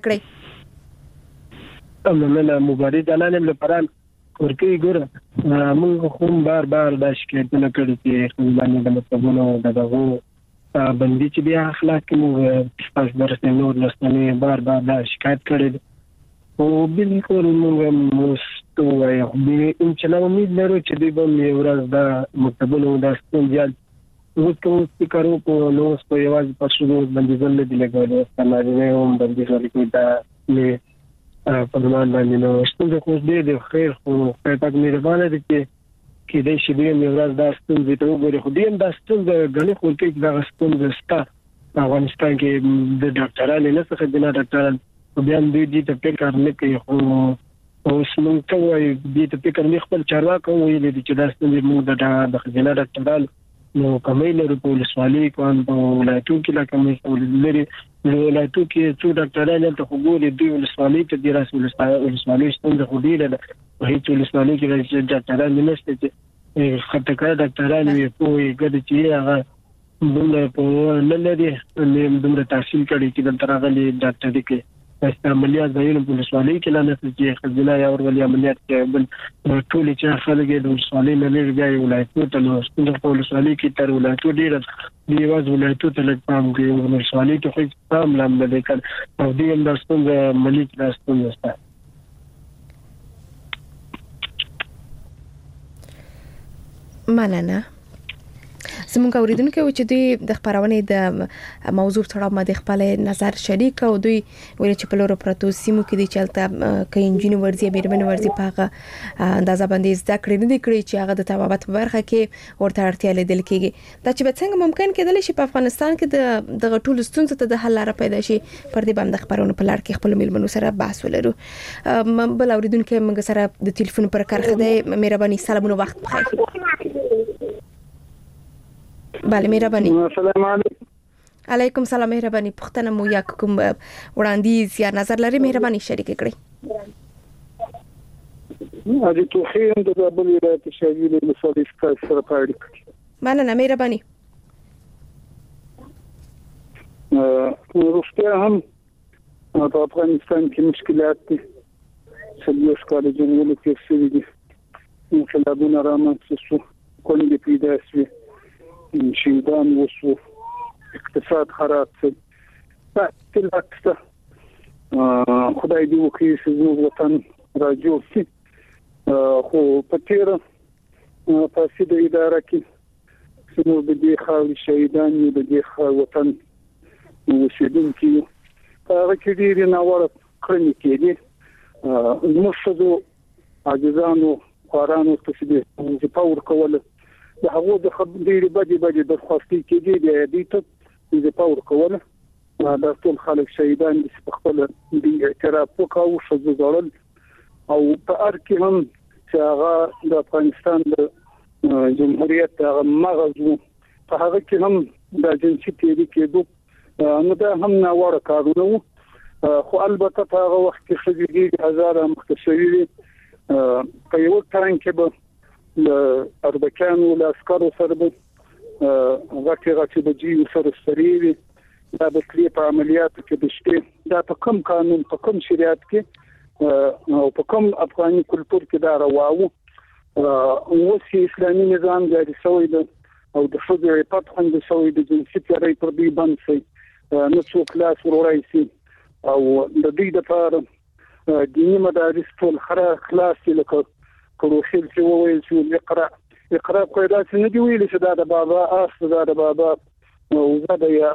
کړی. مننه مبارک دلانم لپاره ورکی ګوره موږ هم بار دا شکایتونه کړي چې خپلوانو د مطلبونو دغه بندي چې بیا اخلاق کې موږ تاسو درته نور لسنه بار دا شکایت کړي او بالکل موږ مستوي به ان شاء الله امید لرو چې دوی به ورځ دا مطلبونو د ستونزې وکړو چې کارو په نو په یوازې پښتو باندې ځل دي لګول ستناري هم باندې ځل کوي دا په دمان باندې نو ستونزه خو دې خیر خو پاتک مهربانه دي چې دې شي دې ورځ دا ستونزه ته وګوري. خو دې دا ستونزه غني خو کې دا ستونزه ستا افغانستان کې د ډاکټرانو نه څخه د ډاکټرانو بیا دې ته فکر نه کوي. خو اوس موږ ته وایي دې ته فکر نه خپل چارواکو ویلي چې دا ستونزه موږ د خزینه ډاکټرانو نو کمې لري په ولسوالۍ کوم په ولایتو کې لا کمې لري ولایتو کې څو ډاکټرانو ته خبرې دوی ولسوالۍ ته د رسول ولسوالۍ څنګه خو دی له هیڅ ولسوالۍ کې ډاکټرانو نشته چې خطکار ډاکټرانو یې په ګډ چې هغه دومره په نه لري دومره تحصیل کړي چې د ترغلي ډاکټري کې عملیات ځایونه په ولسوالۍ کې لا نه چې خزینه یا ورولي عملیات کې بل ټول چې خلک د ولسوالۍ نه لري بیا ولایتو ته نو څنګه په ولسوالۍ کې تر ولایتو ډیر دی واز ولایتو ته لږ پام کوي ولسوالۍ ته خو پام لام نه کړ او دې هم د ستونزې ملي کې د ستونزې مننه. زموږ اوریدونکو چې دوی د خبرونه د موضوع تړاو باندې خپل نظر شریک او دوی ویل چې په لور پروتو سیمو کې د چلته کې انجینر ورزي بیرمن ورزي پاغه اندازه باندې زده کړې نه دي کړې چې هغه د تبابت په برخه کې ورته اړتیا لیدل کېږي دا چې څنګه ممکن کېدل شي په افغانستان کې د غټول ستونزې ته د حل لاره پیدا شي پر دې باندې خبرونه په لړ کې خپل میلمنو سره بحث ولرو. بل اوریدونکو موږ سره د ټلیفون پر کارخه ده. مهرباني سلامونه وخت بخیر. بله مهرباني. السلام علیکم. علیکم سلام. مهرباني پښتنه مو یا کوم وړاندیز یا نظر لري مهرباني شریک کړئ. اجي توخیم د بل ولایت شاویل مساوي سره پاړي. مننه مهرباني. روغتیا هم په افغانستان کې مشکلات دي. سلیوش کال جنول کې څه دي. انقلابونه رامنځته شو. کونډې پیدا شوې. شیدان وسو اقتصاد خراب شو. تلاتسته خدای دې وکړي چې زموږ وطن راجوړ شي. خو په تیر په سیده اداره کې څنګه د دې خاورې شهیدان یو د دې وطن اوسېدونکي هغه کې ډېر ناوړه کړنې کېدې. زموږ ښځو عاجزانو خوارانو ته چې پاور کوله د هغه د خبرې بدی درخواستي کېږي د دې ته د پاور کوله د ټول خلک شهیدان د خپل د اعتراف وکاو شو ځړل او په ار کې هم چې هغه د افغانستان د جمهوریت هغه مغز په هغه کې هم د جنسي تیری کېدو نو دا هم ناوړه کارونه خو البته په هغه وخت کې خځې هزاره مختصری په یو تران کې به د اربکانو له عسکرو سره به غټي بجي سره سریوي دا د کلی په عملیاتو کې د شته دا په کوم قانون په کوم شریعت کې او په کوم افغاني کلتور کې دا راوو اوس اسلامي نظام جاري شوی دی او د شوګي په خوند شوی د جنسي تیری پر دې باندې نو څو کلاس ورایسي او د دې لپاره دیني مدارس ټول خلاص لکه کروشل چې وویل چې اقرا قاعدات نه دی ویل چې دا د بابا اس دا د بابا او زده یا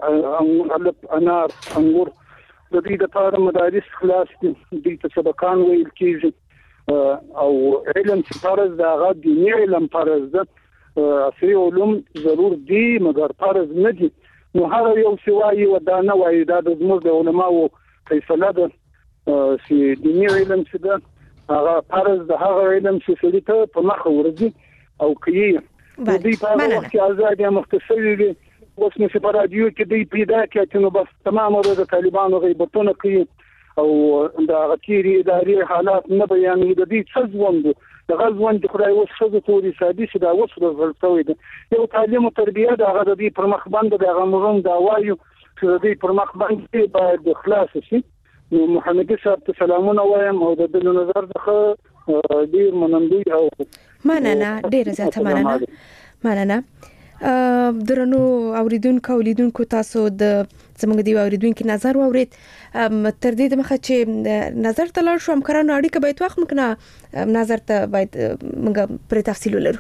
انار انګور د دې لپاره مدارس خلاص دي ته سبقان ویل کیږي او علم چې فرض دا غو دیني علم فرض ده اصلي علوم ضرور دي مګر فرض نه دي نو هر یو سوای و دا نه وای دا د زموږ د علماو فیصله ده چې دیني علم څه ده هغه فرض د هغه علم چې سړي ته په مخ ورځي او کوي د دې په اړه چې آزادي مختصری دي اوس نو په رادیو کې دی پیدا کېږي نو بس تمام د طالبانو غیبتونه کوي او د غتيري اداري حالات نه بیانوي د دې څه ژوند د غزوند خدای اوس څه توري سادي چې دا اوس ورته دي یو تعلیم او تربیه د هغه د پر مخ باندې د هغه مرون دا وایو چې د دې پر مخ باندې باید خلاص شي. محمد صاحب ته سلامونه وایم او د دې نظر څخه ډیر منندوی او مننه ډیر زیاته مننه درنو اوریدونکو تاسو د زموږ دی اوریدونکو نظر واورید تر دې مخه چې نظر ته لاړ شو همکارانو اړیکه باید وخت مکنه نظر ته باید موږ پر تفصیل ولرو.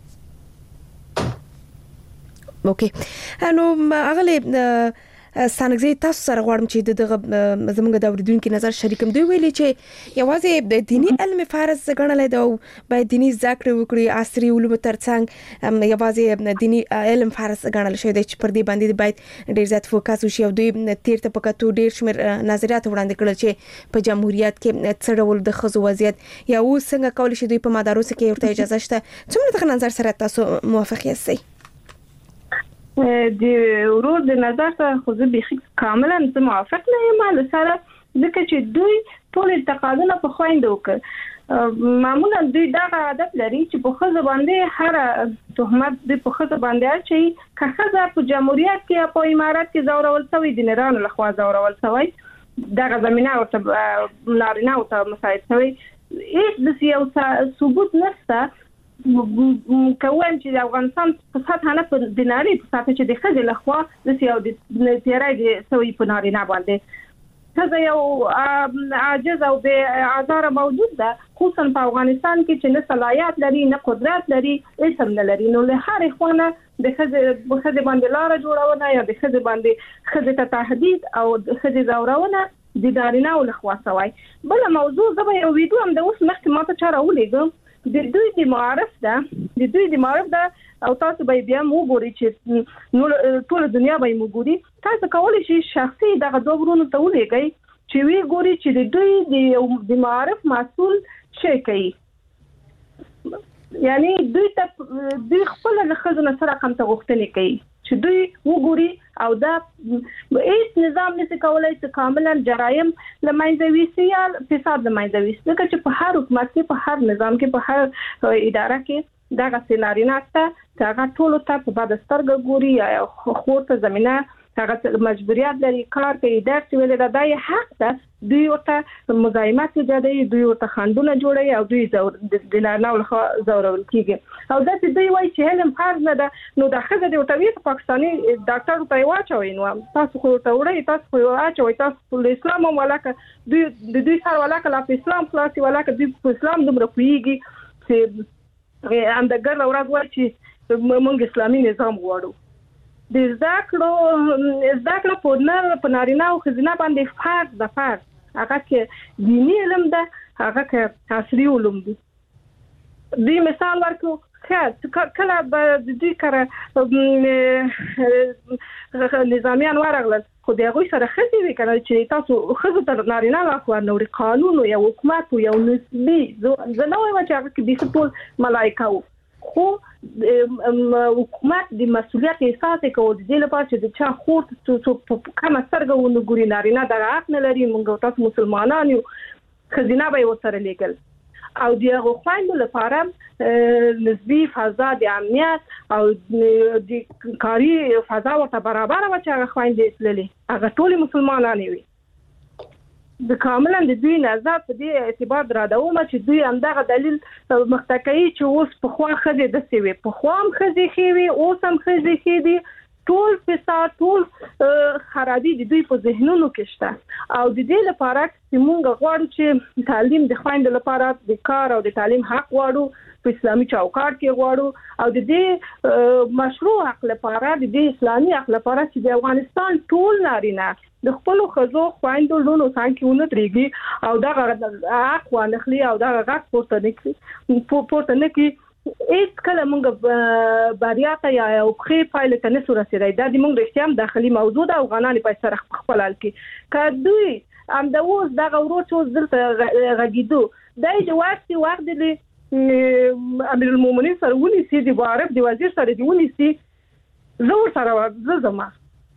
اوکې نو اغله ستانګزي تاسو سره غواړم چې دغه زموږ د اوریدونکو نظر شریکم دوی ویلي چې یوازې د دینی علم فرض ګڼل دی او باید دینی ذکر وکړي عصري علوم ترڅنګ یوازې دینی علم فرض ګڼل شوی دی چې پر دې باندې باید ډیر زیات فوکس وشي او دوی تیر ته پکاتو ډیر شمیر نظریات وړاندې کړل چې په جمهوریت کې څه ډول د خزو وضعیت یا څنګه کول شي دوی په مدارس کې ورته اجازه شته څومره د نظر سره تاسو موافق یاستئ؟ د ورور د نظر سره خو زه به کاملا موافق نه یم له سره ځکه چې دوی ټول تقاضا په خويندو کې معمولا دوی دا عادت لري چې په خزه باندې هر تهمت د په خزه باندې چې کخزه په جمهوریت کې په امارات کې زورول شوی د ایران له خوا زورول شوی دغه زمينه ورته لارینه او ته مساعد شوی هیڅ د سیاسي ثبوت نشته کوم چې د افغانستان په سطح نه په دیناري په سطح چې د خځې لخوا د سیاو د تیرای د سوي په نارینه باندې ښځه یو عاجز او بې آزاره موجود ده، خصوصا په افغانستان کې چې نه صلاحیت لري نه قدرت لري، هیڅ نه لري. نو له هرې خوا د ښځې باندې لاره جوړونه یا د ښځې باندې ښځې ته تهدید او د ښځې ځورونه د نارینه‌و لخوا شوی. بله موضوع زه به یو ویډیو هم د اوس مخکې ماته چا راولېږم، د دوی د معارف ده او تاسو به بیا وګورئ چې نو ټول دنیا به یې وګوري. تاسو کولی شئ شخصي دغه دوه ورونو ته ولېږئ چې وی ګوري چې د دوی د معارف مسؤل څه کوي. یعنی دوی خپل له ښځو نه سره رقم ته غوښتنې کوي چې دوی وګوري او دا هیڅ نظام نشي کولای چې کاملا جرایم له منځه ویسي یا فساد له منځه ویسي، ځکه چې په هر حکومت کې، په هر نظام کې، په هر اداره کې دغه سيناريو ته هغه ټول ته په بد سترګه ګوري یا خور ته زمينه هغه مجبوریت لري کار کوي درس ویل دا دای حق ده. دوی ورته مزاحمت کوي، دوی ورته خندونه جوړي او دوی د نارینه‌و لخوا ځورول کیږي او دا چې دوی وایي چې علم فرض نه ده. نو د ښځې د ورته وی پاکستاني ډاکټر ته واچوي، نو تاسو خو ته وړي، تاسو خو واچوي، تاسو د اسلام ولاکه دوی سره ولاکه لا په اسلام خلاصي ولاکه دوی په اسلام دومره کويږي چې اندګر اوراد وایي چې موږ اسلامي نظام غواړو. د زده کړو په نارینه او ښځینه باندې فرق د فرق هغه کې دیني علم ده، هغه کې عصري علوم دي. دوی مثال ورکو کله به د دوی کره نظامیان ورغلل خو د هغوی سره ښځې وي کنه چې تاسو ښځو ته نارینه لاکوار نوري قانون یا حکومت یا نسبي زه نه وایم چې هغه کې د ټول ملایکه وو، خو حکومت د مسؤلیت احساس کوي د دې لپاره چې د چا خور په کومه سترګه ونه ګوري، نارینه دغه حق نه لري. موږ تاسو مسلمانان یو، ښځینه به ورسره لیکل او دغه خويندو لپاره نسبی فضا د امنیت او د کاری فضا ورته برابر و چې هغه خويندې تللې هغه ټول مسلمانان وي. د کاملا د دوی نظر په دې اعتبار درادوم چې دوی همدغه دلیل مختکي چې اوس په خوا ښځې دسې وي، په خوا هم ښځې ښې وي، اوس هم ښځې ښې دي، ټول فساد ټول خرابي د دوی په ذهنونو کې شته. او د دې لپاره چې موږ غواړو چې تعلیم د خويندو لپاره د کار او د تعلیم حق غواړو، په اسلامي چوکاټ کې غواړو او د دې مشروع حق لپاره، د دې اسلامي حق لپاره چې د افغانستان ټول نارینه د خپل خزو خويندو لونو څنګه ونه تریږي او دا حق وانخلي او دا حق پورته نکي هیڅ کله موږ بریا ته یا او خې فایل ته نسو رسیدای. دا د موږ رښتیا هم داخلي موضوع ده او غنانې په سر خپل حل کې که دوی ام د اوس دغه ورو څو دلته غږیدو دای د وخت د امیر المؤمنین سره ونیسي، د وارب د وزیر سره دی ونیسي، زور سره زما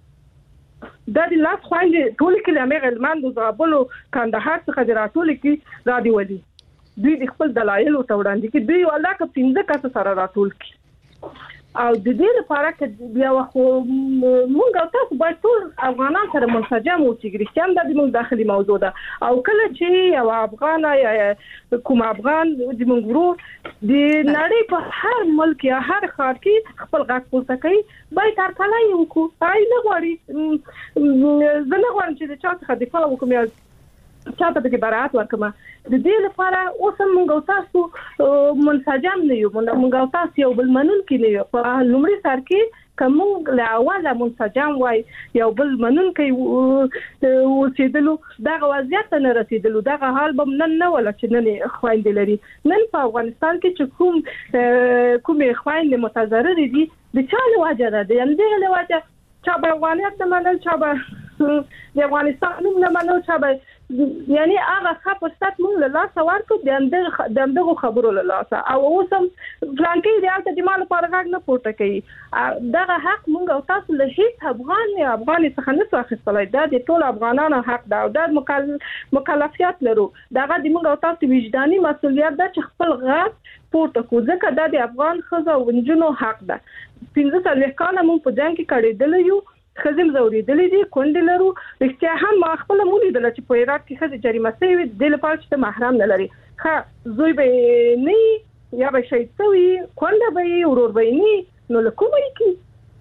دا د لاس خويندې ټول کې لمه غلمان د زابل او کندهار څخه د راټول کې را دی ولي دوی د خپل دلایل او توړاندې کې دوی ولا که 15 کس سره راټول کې او د دې لپاره چې بیا خو موږ تاسو باید ټول افغانان سره منسجم او چې ګریشتان د موږ داخلي موضوع ده او کله چې یو افغان یا کوم افغان د موږ ورو د نړۍ په هر ملک یا هر ښار کې خپل غږ پورته کوي باید هر کله یو کو پای نه غواړي زه نه غواړم چې د چا څخه دفاع وکړم یا چاته به برات ورکما. د دې لپاره اوس موږ تاسو منسجم نه یو، موږ تاسو یو بل منون کې نه یو. په لومړي سر کې کوم له اوله منسجم وای یو بل منون کې ورسېدلو دغه وضعیت نه رسیدلو، دغه حال به نن نه ولا چې نن خويندې لري. نن په افغانستان کې چې کوم خويندې متضرر دي د چا له وجه ده، د همدې له وجه چا به افغانیت نه منل، چا به د افغانستان نه منل، چا به یعنی هغه ښه فرصت موږ له لاسه ورکړو د همدغو خبرو له لاسه او اوس هم فلانکې د هلته د ما لپاره غږ نه پورته کوي. دغه حق موږ او تاسو له هیڅ افغاني څخه نسو اخیستلی، دا د ټولو افغانانو حق ده او دا مکلفیت لرو. دغه د موږ او تاسو وجداني مسؤلیت ده چې خپل غږ پورته کړو، ځکه دا د افغان ښځو او نجونو حق ده. 15 کاله موږ په جنګ کې کړېدلی یو، خزم زوریدلې دي کونډې لرو. رښتیا هم ما خپل مولیدل چې په عراق کې خزه جریمه شوی د لپاره چې محرم نه لري، ښه زوی به نه یا به شهید شوی، کونډه به ورور به نه، نو لکه کومه کې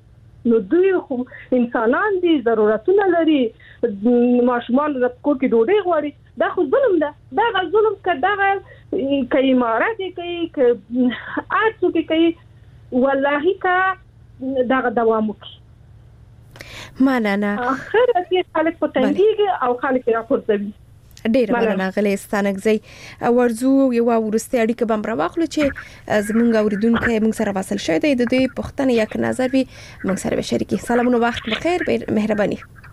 نو دوی خو انسانان دي ضرورتونه لري ماشومان د کور کې ډوډۍ غواړي دا خو ظلم ده دا ظلم کړه کوي امارات کوي ارڅو کوي والله کا دا دوام کوي مننه اخر کې خلک په تنګي او خلک راپورځي ډیر مننه غلې ستانګزي ورزو یو ورسته اړیکه بم راوخلو چې زمونږ اوریدونکو موږ سره وصل شوی دی د دې پښتنه یک نظر وی موږ سره شریکي سلامونه وخت بخیر مهرباني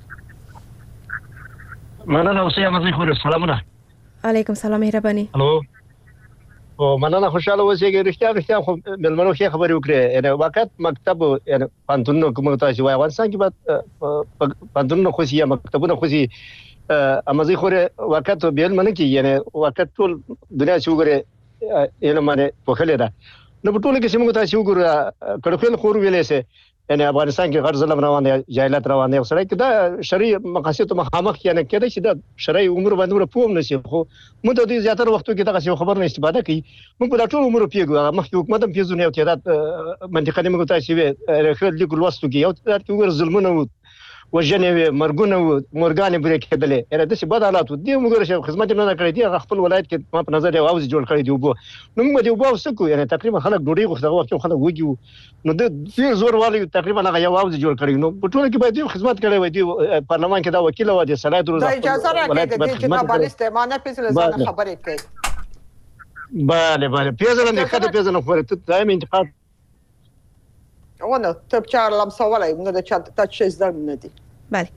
مننه اوسه مزه خو سلامونه علیکم سلام مهرباني الو او مننه خوشاله اوسئ رښتیا خو ملمنو ښه خبرې وکړې یعنی وخت مکتب یعنی پانتونو کوم تاسو وایي افغانستان کې بعد پانتونو خو سي مکتبونه خو سي امازي خوره وخت بیل منه کی یعنی وخت ټول دنیا چې وګوره علم باندې په خله ده نو په ټول کې چې موږ تاسو وګوره کړه خور ویلې سه یعنی افغانستان کې غیر ظلم روان دی جاهلیت روان دی سره کې دا شرعي مقاصد مخامخ یعنی کېدای شي دا شرعي امور باندې پوم نشي خو موږ د دې زیاتره وختو کې دا خبر نه استفاده کوي موږ په ټول امور پیګو مخکې حکومت هم پیژنې او تعداد منطقه موږ تاسو وی رخل لیکل وستو کې یو تعداد کې وګور ظلمونه وجنې مرګونه مورګانې بریک کېدلې یره د څه بد حالات دي موږ راشي خدمت نه کړې دي خپل ولایت کې په نظر یو اوس جوړ کړی دی وبو نو موږ دی وبو سکو یعنی تقریبا خلک ډوډۍ غوښتل وخت خلک وګیو نو د ډیر زور والی تقریبا هغه یو اوس جوړ کړی نو په ټول کې باید خدمت کړی وي دی پارلمان کې دا وکیل و دي صلاحیت روزه اجازه راکړئ د جناب علي استعمانه په ځل خبرې کوي bale پیژنه نه کده پیژنه خو ته دایم انتقاد ونه ته چار لمسولای نو د چا تاسو زده نه دي بله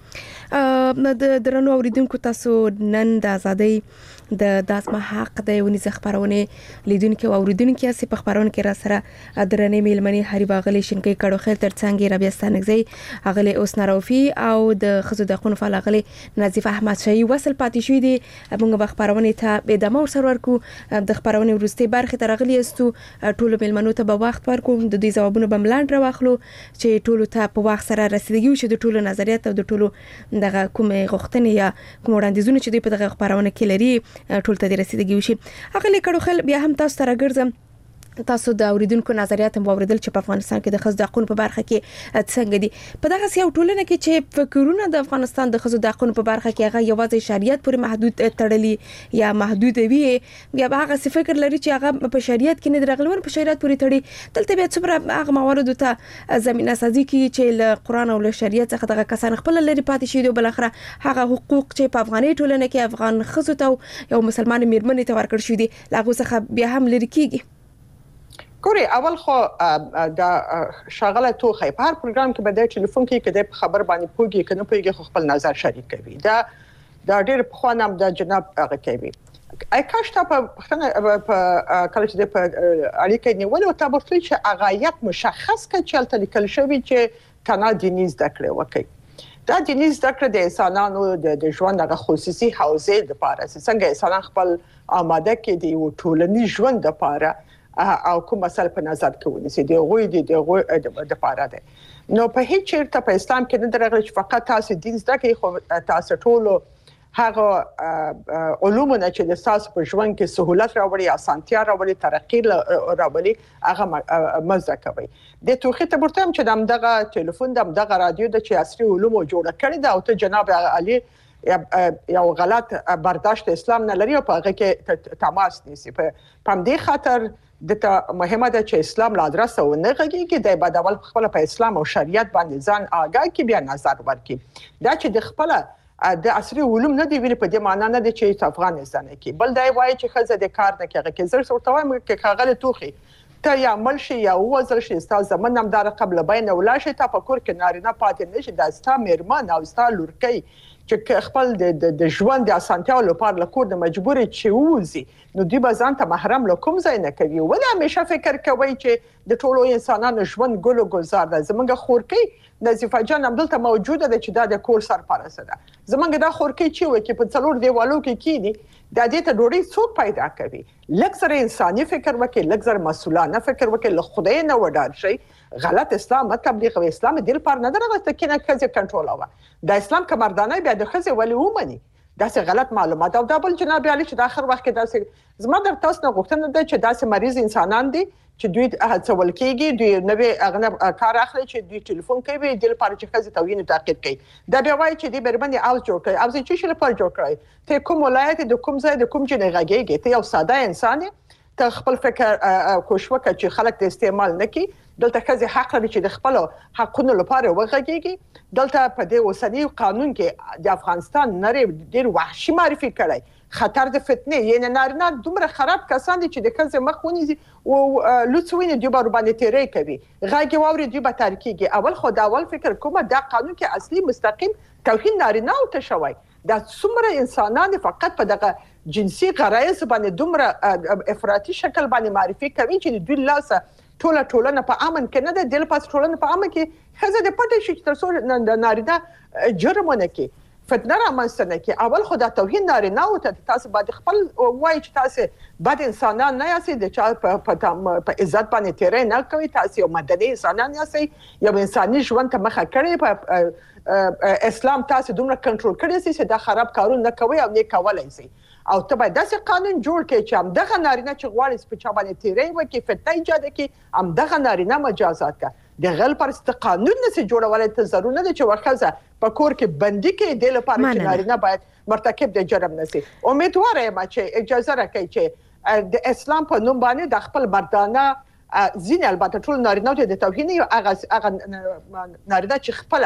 د درنو اوریدونکو تاسو نن د ازادۍ د داسمه حق د ونیز خبرونه لیدونکو اوریدونکو چې په خبرونه کې را سره درنې میلمنې هری باغلی شنکې کډو خیر ترڅنګ ربيستانګزي اغلی اوس ناروفي او د خزو د قونو فعال اغلی نظیف احمد شاهي وصل پاتې شوې دي موږ په خبرونه ته به د مور سره ورکو د خبرونه ورسته برخه ترغلی استو ټولو میلمنو ته به وخت ورکو د دې ځوابونه بملاند راوخلو چې ټولو ته په وخت سره رسیدګي وشي د ټولو نظریات او د ټولو دغه کومه غوښتنې یا کوم وړاندیزونه چې په دغه خبرونه کې لري ټول ته رسیدګي وشي هغه لیکړو خل بیا هم تاسو سره ګرځم تاسو د اوریدونکو نظریات هم اوریدل چې په افغانستان کې د خزو د حقوقو په برخه کې څنګه دي په دغه سیاو ټولنه کې چې فکرونه د افغانستان د خزو د حقوقو په برخه کې هغه یوازې شریعت پورې محدود تړلي یا محدود وي یا هغه څه فکر لري چې هغه په شریعت کې نه درغلور په شریعت پورې تړي دلته به څومره هغه موارد ته زمينه سازي کې چې له قران او له شریعت څخه دغه کسان خپل لري پاتې شي او بل اخره هغه حقوق چې په افغاني ټولنه کې افغان خزو ته یو مسلمان میرمنې ته ورکړ شو دي لاغه څخه بیا هم لري کیږي ګوري اول خو دا شغله توخی په هر پروګرام کې به د ټلیفون کې کده خبر باندې پوګي کنه پوګي خپل نظر شریک کوي دا ډېر په خوانم د جناب هغه کوي اي کاشته په کله چې په اړیکې نیول او تاسو چې اغایت مشخص کړي چې لیکل شوی چې کنا دیني زده کړې وکړي دا دیني زده کړې د انسانانو د ژوند د خصوصي حوزې لپاره څنګه انسان خپل آماده کې دی او ټولنی ژوند لپاره او کوم مسله په نظر کې ونیسي د غوي د پاره ده نو په هیڅ چیرته په اسلام کې نه درغلي چې فقط تاسو دین زده کوي خو تاسو ټول هغه علومونه چې د تاسو په ژوند کې سہولت راوړي اسانتیا راوړي ترقی راوړي هغه مزه کوي د توخي ته ورته چې دغه ټلیفون دغه رادیو د چې عصري علوم جوړ کړی دا او ته جناب علي یو غلط برداشت اسلام نه لري او په هغه کې تماس نیسي په دې خاطر دته مهمه ده چې اسلام لا درسه و نه غږی کې د بدول خپل په اسلام او شریعت باندې ځان آگاه کې بیا نظر ورکړي دا چې د خپل د عصري علوم نه دی ویل په دې معنی نه دی چې افغانستان کې بل دی وایي چې خزه د کار نه کوي کې زر ورته وایم کې کاغله توخي ته یا عمل شي یا وزر شي استاد زمون هم دار قبل بین ولاشه تفکر کې نارینه پاتې نشي د استا میرمن او استا لورکي چې خپل د ژوند د اسانتیا لپاره لکور د مجبورې چې ووزي نو دی بازان ته محرم لکم ځای نه کوي ولا همیشه فکر کوي چې د ټولو انسانانو ژوند ګل او گلزار ده زمونږ خورکی نظیفه جان عبدالله موجوده ده چې د کور سرپرسته ده زمونږ د خورکی چې وي کې په څلور دیوالو کې کینی د دې ته ډوړې څوک پیدا کوي لکه انساني فکر وکړي لکه مسؤلانه فکر وکړي له خدای نه وډار شي غلط اسلام تبلیغ او اسلام دل پر نه درغه ته کې نه کځي کنټرول او د اسلام کمردانه بیا د خزه ولي ومني دا څه غلط معلومات او د بل جناب علي چې د اخر وخت کې دا څه زما در تاسو نه غوښتنه ده چې دا څه مریض انسانان دي چې دوی هڅول کېږي دوی نوې اغنه کار اخلي چې دوی ټلیفون کوي د لپاره چې ښځې توهین تعقیب کوي دا بیا وایي چې د بربندي اوس جوړ کړي اوس چې شل پر جوړ کړي ته کوم ولایت د کوم ځای د کوم جنې غږیږي ته یو ساده انسان ته خپل فکر کوښښ وکړي چې خلک د استعمال نکړي دلته ښځې حق لري چې د خپل حقونو لپاره وغږیږي دلته په دې اوسنی قانون کې د افغانستان نړۍ ډېر وحشي معرفي کړي خطر د فتنې یعنی نارینه دومره خراب کسان دي چې د ښځې مخ ونیسي او لوڅوینه دوی به باندې تیرې کوي غږی واوري دوی به تاریکيږي اول خو دا اول فکر کومه دا قانون کې اصلي مستقیم توهین نارینه او ته شوی دا څومره انسانان فقط په دغه جنسي غرایز باندې دومره افراطي شکل باندې معرفي کوي چې دوی لاسه ټولنه په امن کې نه ده د پاس ټولنه په امن کې ښځه د پټه شي تر څو د نارینه جرم نه کوي فتنه رامنځته نه کوي اول خو دا توهین نارینه او تاسو باید خپل وایي چې تاسو بد انسانان نه یاست د چا په عزت باندې تیرې نه کوي تاسو یو مدني انسانان یاست یو انساني ژوند ته مخه کړی په اسلام تاسو دومره کنټرول کړی چې دا خراب کارونه نه کوي او نه کولای شي او ته باید داسې قانون جوړ کړي چې هم دغه نارینه چې غواړي په چا باندې تیرې وکړي فتنه ایجاد کړي هم دغه نارینه مجازات کړي د غل پر قانون نشي جوړولای ته ضروري نه ده چې ورخصه په کور کې بندي کې د لپاره چې نارینه باید مرتکب د جرم نشي امیدوار یم چې اجازه راکړي چې د اسلام په نوم باندې د خپل مردانه زین البته ټول نارینه ته د توهین او هغه نارینه چې خپل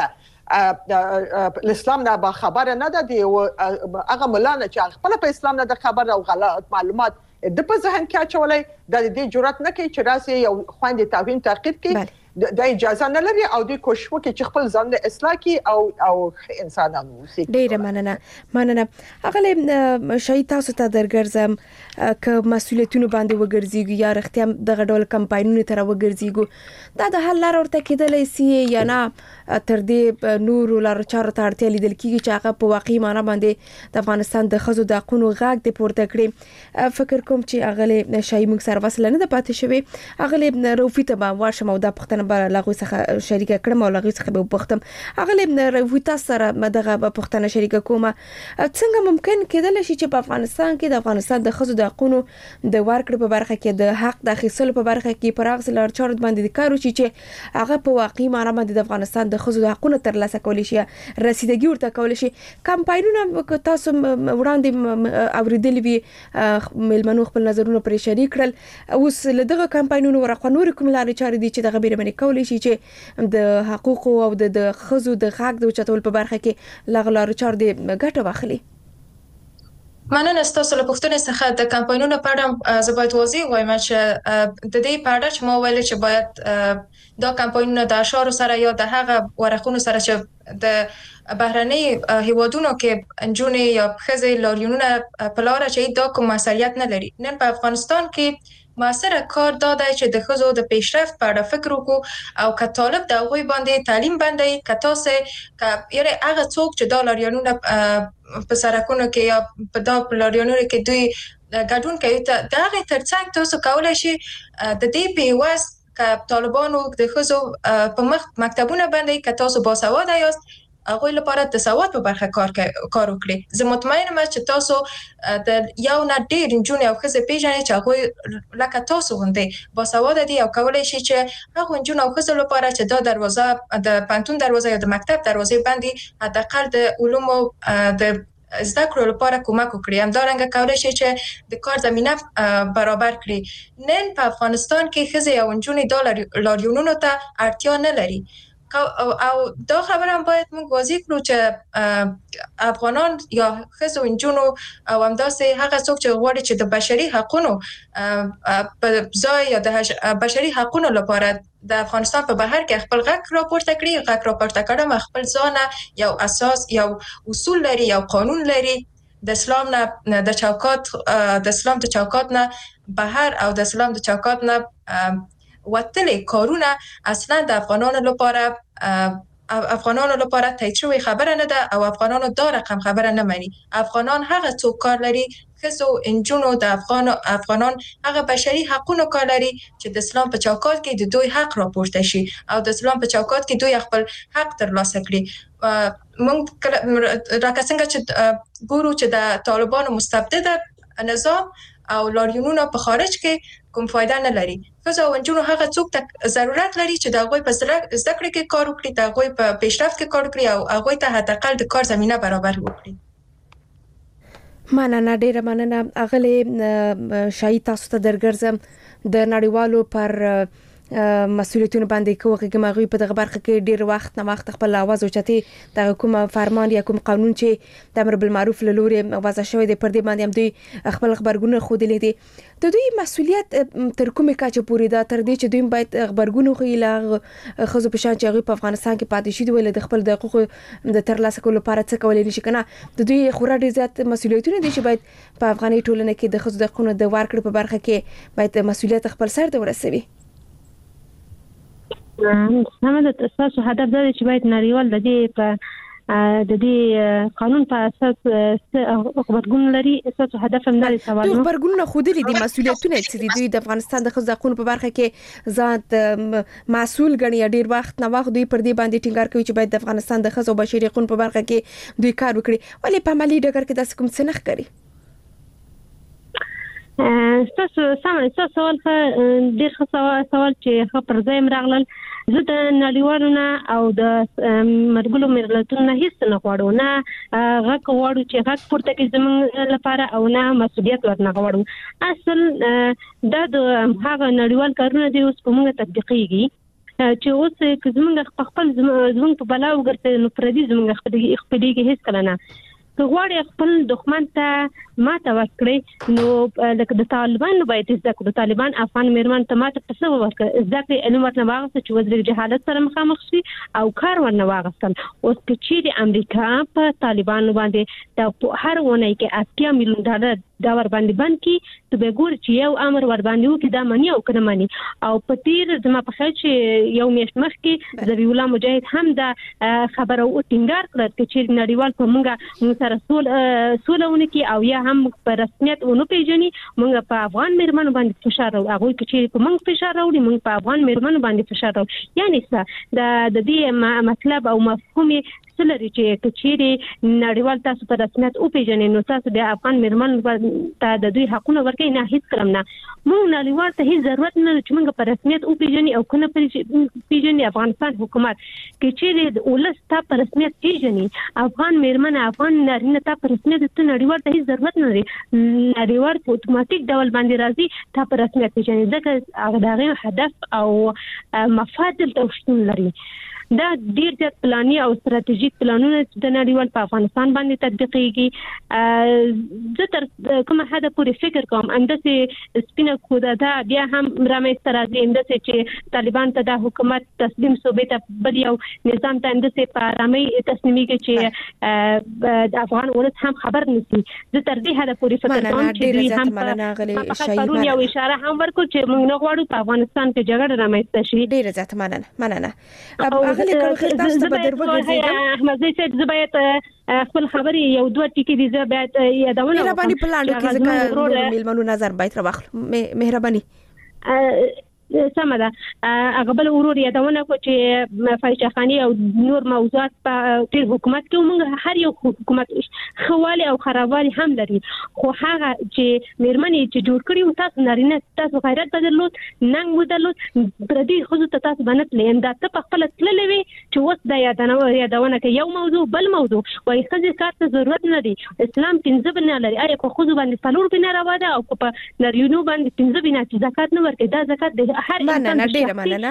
الاسلام نه با خبره نه ده دی هغه ملانه چې خپل په اسلام نه د خبر او غلط معلومات د په ذهن کې اچولای د دې جرأت نه کوي چې راسي یو خويندې توهین تعقیب کوي د اجازه نه لري او د کوښښ وکړي چې خپل ځان له اصلاح کړي او انسانانو وسی ډیره مننه هغه شي تاسو ته درګرځم ک مسؤلیتونو باندې وګرځيږي یا رښتیا دغه ډول کمپاینونو تر وګرځيږي دا د حل لار ورته کېدلای سي یا نه تر دې نور لار چارو ته اړتیا لیدل کیږي چې هغه په واقعي معنی باندې د افغانستان د خزو د حقوقو غاګ د پورته کړي فکر کوم چې هغه شي موږ سره وسله نه د پاتې شوی هغه روفیته به ورشم او د پښتنه بر لغوي څخه شریک کړم او لغوي څخه به پختم هغه روفیته سره دغه پښتنه شریک کومه څنګه ممکن کېدل شي چې په افغانستان کې د افغانستان د خزو د حقوقو د ورکړې په برخه کې د حق د اخیستلو په برخه کې پراغ لار چارت باندې کار وشي چې هغه په واقعي معنی باندې د افغانستان د خزو د حقوقو ترلاسه کول شي رسیدګي ورته کول شي کمپاینونه تاسو وړاندې اوریدلې وی ملمنو خپل نظرونه پرې شریک کړل اوس له دغه کمپاینونو ورقه نور کوم لارې چارې دي چې دغه بیرمنې کولای شي چې د حقوقو او د خزو د حق د چتول په برخه کې لغلار چار دی ګټه واخلي مننه ستاسو له پوښتنې څخه د کمپاینونو په اړه زه باید واضح وایم چې د دې په اړه چې ما ویل چې باید دا کمپاینونه د اشارو سره یا د هغه ورقونو سره چې د بهرني هیوادونو کې انجونې یا ښځې لاریونونه په لار چې دا کوم مسؤلیت نه لري نن په افغانستان کې موثره کار داده چې د خزو د پیشرفت په اړه فکر وکړو او که طالب د هغوی باندې تعلیم باندې که تاسو یعنی هغه څوک چې دا لاریونونه په سرکونو کې یا په دا لاریونونو کې دوی ګډون کوي د هغه ترڅنګ تاسو کولای شي د دې په واسطه که طالبانو د خزو په مکتبونه باندې که تاسو باسواده یاست هغه لپاره د سواد په برخه کار وکړي زه مطمئنم چې تاسو د یو نه ډیر انجونې او ښځې پیژنئ چې هغه لکه تاسو غوندې باسواده دي او کولای شي چې هغه انجونې او ښځو لپاره چې دا دروازه د پانتون دروازه یا د مکتب دروازه باندې حداقل د علومو د زده کړو لپاره کومک وکړي همدارنګه کولای شي چې د کار زمينه برابر کړي نن په افغانستان کې ښځې او انجونې د لاریونونو ته اړتیا نه لري او دا خبره هم باید موږ واضح کړو چې افغانان یا ښځو انجونو او همداسې هغه څوک چې غواړي چې د بشري حقوقو په ځای یا د بشري حقوقو لپاره د افغانستان په بهر کې خپل غږ راپورته کړي غږ راپورته کړم خپل ځان یو اساس یو اصول لري یو قانون لري د اسلام نه د چوکاټ د اسلام د چوکاټ نه بهر او د اسلام د چوکاټ نه وتلې کارونه اصلا د افغانانو لپاره تایید شوی خبره نه ده او افغانانو دا رقم خبره نه مني افغانان هغه څوک کار لري ښځو انجونو د افغانان هغه بشري حقوقو کار لري چې د اسلام په چوکاټ کې د دوی حق راپورته شي او د اسلام په چوکاټ کې دوی خپل حق ترلاسه کړي موږ راکه څنګه چې ګورو چې د طالبانو مستبد نظام او لاریونونو په خارج کې کوم فائدہ نه لري. ښځو او نجونو هغه څوک ته ضرورت لري چې د هغوی په زده کړې کې کار وکړي، د هغوی په پیشرفت کې کار وکړي او هغوی ته حداقل د کار زمینه برابر وکړي. مننه، ډیره مننه. اغلې شاهي تاسو ته درګرځم د نړیوالو پر مسؤلیتونه باندې کوغه مغوي په دغه برخه کې ډیر وخت نه وخت خپل आवाज اوچتي د حکومت فرمان یا کوم قانون چې د امر بالمعروف له لوري وضع شوی دی پر دې باندې هم دوی خپل خبرګون خودلې دي. د دوی مسؤلیت تر کومه کچه پورې دا تر دې چې دوی باید خبرګون خو له خزو په شان چې په افغانستان کې پاتې شي ول د خپل د حقوقو د ترلاسه کولو لپاره څه کولای نشي کنه. د دوی خورا ډیر زیات مسؤلیتونه دي چې باید په افغاني ټولنه کې د خزو د حقوقو د ورکړې په برخه کې باید مسؤلیت خپل سر ته ورسوي. سمه ده. تاسو هدف دا چې باید نړیوال د دې قانون په اساس خبرګون لري. تاسو هدف هم دا سوال نو خبرګون خو دي مسؤلیتونه چې دوی د افغانستان د حقوقو په برخه کې ذات مسؤل غني ډیر وخت نه وخت دوی پر دې باندې ټینګار کوي چې باید د افغانستان د حقوقو بشري حقوقو په برخه کې دوی کار وکړي، ولی په عملی ډګر کې داسې کوم څه نه ښکاري. تاسو سمه سوال ډیر ښه سوال چې پر ځای راغلل. زه د نړیوالو نه او د مرګلو ملتونو نه هیڅ نه غواړم، نه غږ غواړو چې غږ پورته کړي زموږ لپاره او نه مسؤلیت ورنه غواړو. اصل دا د هغه نړیوال کارونه دي اوس په موږ تطبیقيږي چې اوس که زموږ خپل زموږ په بلا وګرځي نو پردي زموږ خپلېږي هیڅ کله نه. که غواړي خپل دښمن ته ماته ورکړي نو لکه د طالبان باید زده کړو. طالبان افغان میرمن ته ماته په څه ورکړي زده کړي علم ورنه واغسته چې وزیر جهالت سره مخامخ شي او کار ورنه واغستل. اوس که چیرې امریکا په طالبان باندې د هر ونې کې 80 میلیون ډالر دا ور باندې بند کی ته به ګور چې یو امر ور باندې وکړي دا مانی او کنه مانی. او په تیر زما په خیال چې یو میاشت مخکې ذبیح الله مجاهد هم دا خبره او ټینګار کړ چې نړیوال په موږ سره سولونه کې او یا هم په رسمیت ونو پیژني موږ په افغان میرمنو باندې فشار راوړو. هغه چې په موږ فشار راوړي موږ په افغان میرمنو باندې فشار راوړو. یعنی څه د دې مطلب او مفهوم سلري چې کچيري نړیوال تاسو په رسمیت او پیژنې نو تاسو د افغان میرمنو ته د دوی حقونه ورکړئ. نه هیڅ کلم نه. موږ نړیوال ته هیڅ ضرورت نه چې موږ په رسمیت او پیژنې او کنه پیژنې افغانستان حکومت کچيري ولس ته په رسمیت پیژنې افغان میرمن افغان نارینه ته په رسمیت ته نړیوال ته هیڅ ضرورت نه لري. نړیوال په اتوماتیک ډول باندې راځي ته په رسمیت پیژنې ځکه هغه دغه هدف او مفاد ته شتون لري. دا ډیر ځات پلاني او ستراتیژیک پلانونه د نړیوال په افغانستان باندې تطبیقيږي. زه تر کومه حد پورې فکر کوم اندسه سپینه کوده دا بیا هم رامنځته راځي اندسه چې طالبان ته د حکومت تسلیم صوبې ته بل یو نظام ته اندسه په رامي تسلیميږي چې د افغان ولس هم خبر نشي. زه تر دې حد پورې فکر کوم چې دوی هم په شایي یو اشاره هم ورکړي چې موږ نه غواړو په افغانستان کې جګړه رامنځته شي. ډیر ځات مننه. احمد زي صاحب زبايت خپل خبري یو دوه ټکی دي زه باید یادونه مهرباني په لاندې کې ځکه ملمنو نظر باید راوخلو. مهرباني سمه ده. هغه بل ورور یادونه کو چې فایشه خانی او نور موضوعات په تیر حکومت کې موږ هر یو حکومت خواله او خرابوالي هم لري خو هغه چې میرمنې چې جوړ کړی و تاسو نارینه تاسو غیرت بدلوت ننګ بدلوت پردي خو تاسو باندې لندا ته په خپل تللې وي چې وس د یادونه کې یو موضوع بل موضوع وایي خځې کار ته ضرورت نه دی. اسلام 15 بنه لري اي په خو باندې څلور بنه راوړه او په نارینو باندې 15 بنه چې زکات نه ورکړي دا زکات د هر مننه ډیره مننه.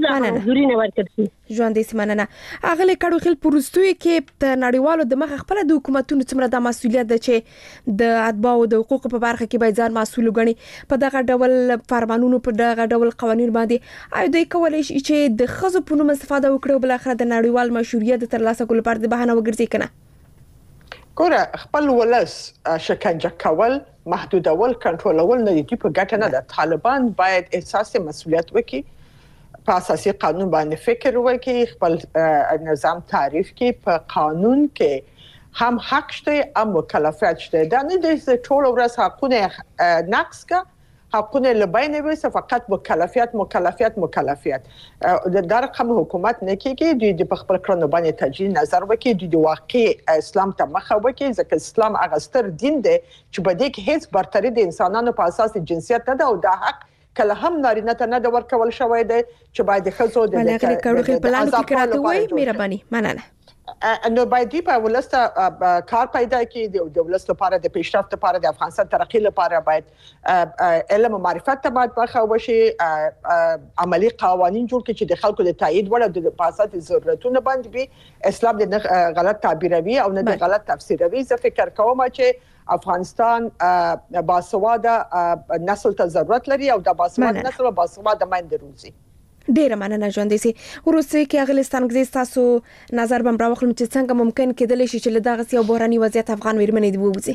ژوندې سمننه. اغلی کډو خل پروستوي کې د نړیوالو د مخ خپل د حکومتونو څومره د مسؤلیت ده چې د اتباعو د حقوقو په برخه کې باید ځان مسؤل وګڼي په دغه ډول فرمانونو په دغه ډول قوانینو باندې اې دوی کولای شي چې د خزو په نوم استفاده وکړي بل اخر د نړیوال مشروعیت ترلاسه کولو لپاره د بهانه وګرځي کنه. ګوره خپل ولس شکنجه کول محدودول کنټرولول نه دي په ګټه نه ده. طالبان باید احساس مسؤلیت وکړي په اساسي قانون باندې فکر وکړي خپل نظام تعریف کړي په قانون کې هم حق شته هم مکلفیت شته. دا نه د ټول ورځ حقونه نقص کا حقونه لباینه وي فقط مکلفیت د رقم حکومت نه کېږي. د خپل کړنو باندې تجدید نظر وکړي د واقع اسلام ته مخه وکړي ځکه اسلام هغه ستر دین دی چې په دې کې هیڅ برتري د انسانانو په اساس جنسیت نه ده او دا حق کله هم نارینه ته نه د ورکول شوی دی چې باید د خزو د ولغه کړو پلان کې راته وای مهرباني مننه نو باید په ولسته کار پیدا کړي د ولس لپاره د پیشرفت لپاره د افغانستان ترقی لپاره باید علم او معرفت ته باید برخه وشي عملی قوانين جوړ کړي چې د خلکو د تایید وړ د پاسات ضرورتونه باندې به اسلام د غلط تعبیروي او نه د غلط تفسیروي زه فکر کوم چې افغانستان باسواده نسل ته ضرورت لري او د باسواده نسل او باسواده مند روزي ډیره مننه ژوندې سي وروسته کې اغلستان کې تاسو نظر بم راوخلم چې څنګه ممکن کېدلی شي چې له دغه سیو بحراني وضعیت افغان میرمنې دی ووځي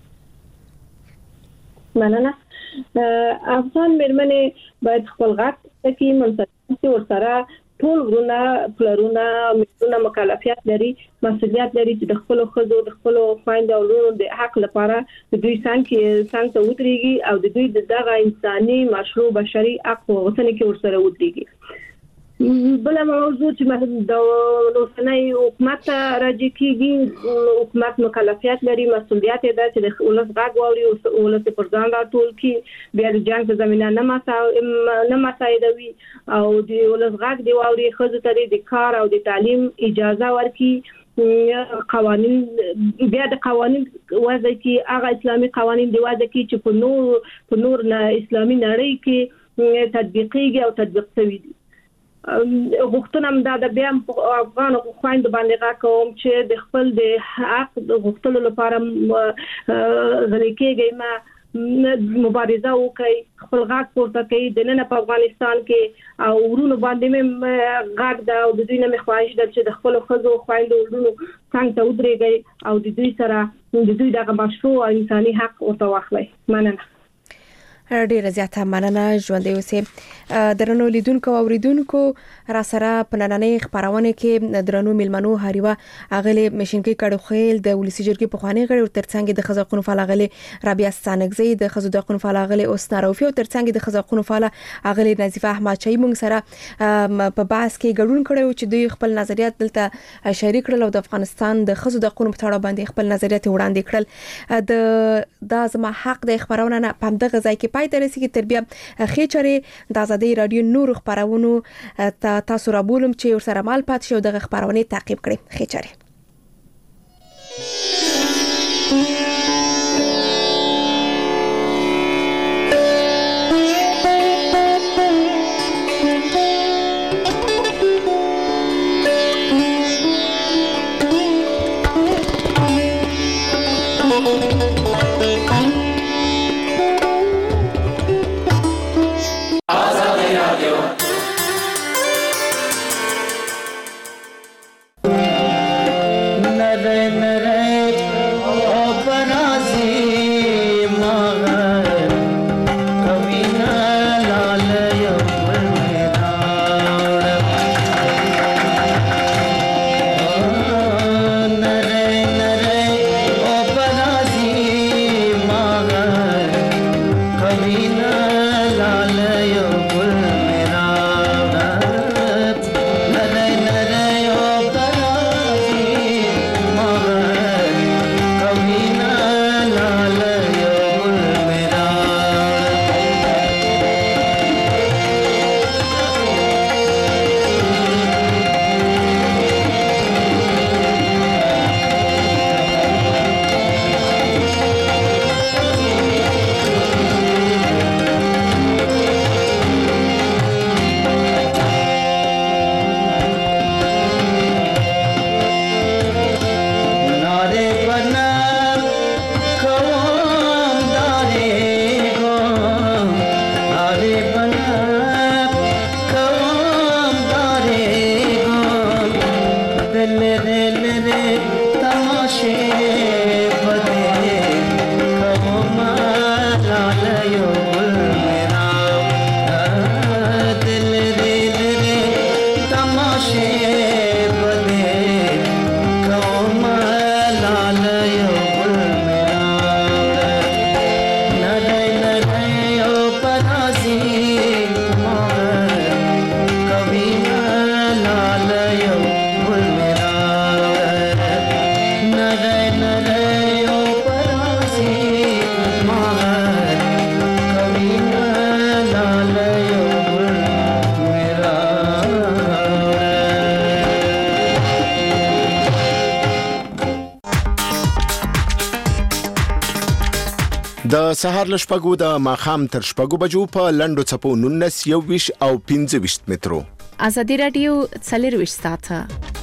مننه افغان میرمنې باید خپل غږ کې منځ ورسره ټول ورونه پلرونه میرونه مکلفیت لري مسؤلیت لري چې د خپل خزو د خپل خويند او ورونو د حق لپاره د دوی څنګه ته ودرېږي او د دوی دغه انساني مشروع بشري حق او وطن کې ورسره ودرېږي بل موضوع چې د اوسنۍ حکومت راځي کېږي حکومت مکلفیت لري مسؤلیت ده چې د ولس غږ واوري او ولس پر ځان راټول کړي بیا د جنگ په زمينه نه مساعدوي او د ولس غږ دی واوري خزو ته د کار او د تعلیم اجازه ورکړي قوانين بیا د قوانين وضع کې هغه اسلامي قوانين دی وضع کې چې په نور نه اسلامي نړۍ کې تطبیقيږي او تطبیق شوی دي غوښتنه مده د بیا افغان خويند باندې راکوم چې د خپل د حق د غوښتلو لپاره غلي کېږي ما مبارزه وکړي خپل غږ پورته کړي د نن په افغانستان کې او ورونو باندې مې غږ دا او د دوی نه مخواهش ده چې د خپل خزو خويند ورونو څنګه ته ودرېږي او د دوی سره د دوی دغه مشروع انساني حق ورته واخلي مننه ډیره زیاته مننه ژوندې اوسې درنو لیدونکو او اوریدونکو را سره په نننۍ خبرونه کې درنو ملمنو هریوه اغلی مشینکي کډو خیل د ولسی جرګې په خواني غړي ترڅنګ د خزقونو فعال اغلی رابعه ستانګزی د خزو د قونو فعال اغلی اوسنا روفي او ترڅنګ د خزقونو فعال اغلی نظیفه احمد چای مونږ سره په باس کې ګډون کړو چې دوی خپل نظریات دلته شریک کړل او د افغانستان د خزو د قونو په اړه باندې خپل نظریات وړاندې کړل د زما حق د خبرونه نه پم د غځای کې پای ته رسیدي تر بیا خېچره د ازادي رادیو نور خبرونو تاسو را بولم چې ورسره مال پات شو د خبرونه تعقیب کړئ خېچره Nare د سهار ل شپږو د ماخام تر شپږو بجو په لندو چپو 19 21 او 25 مترو. ازادي رادیو 24 ساعته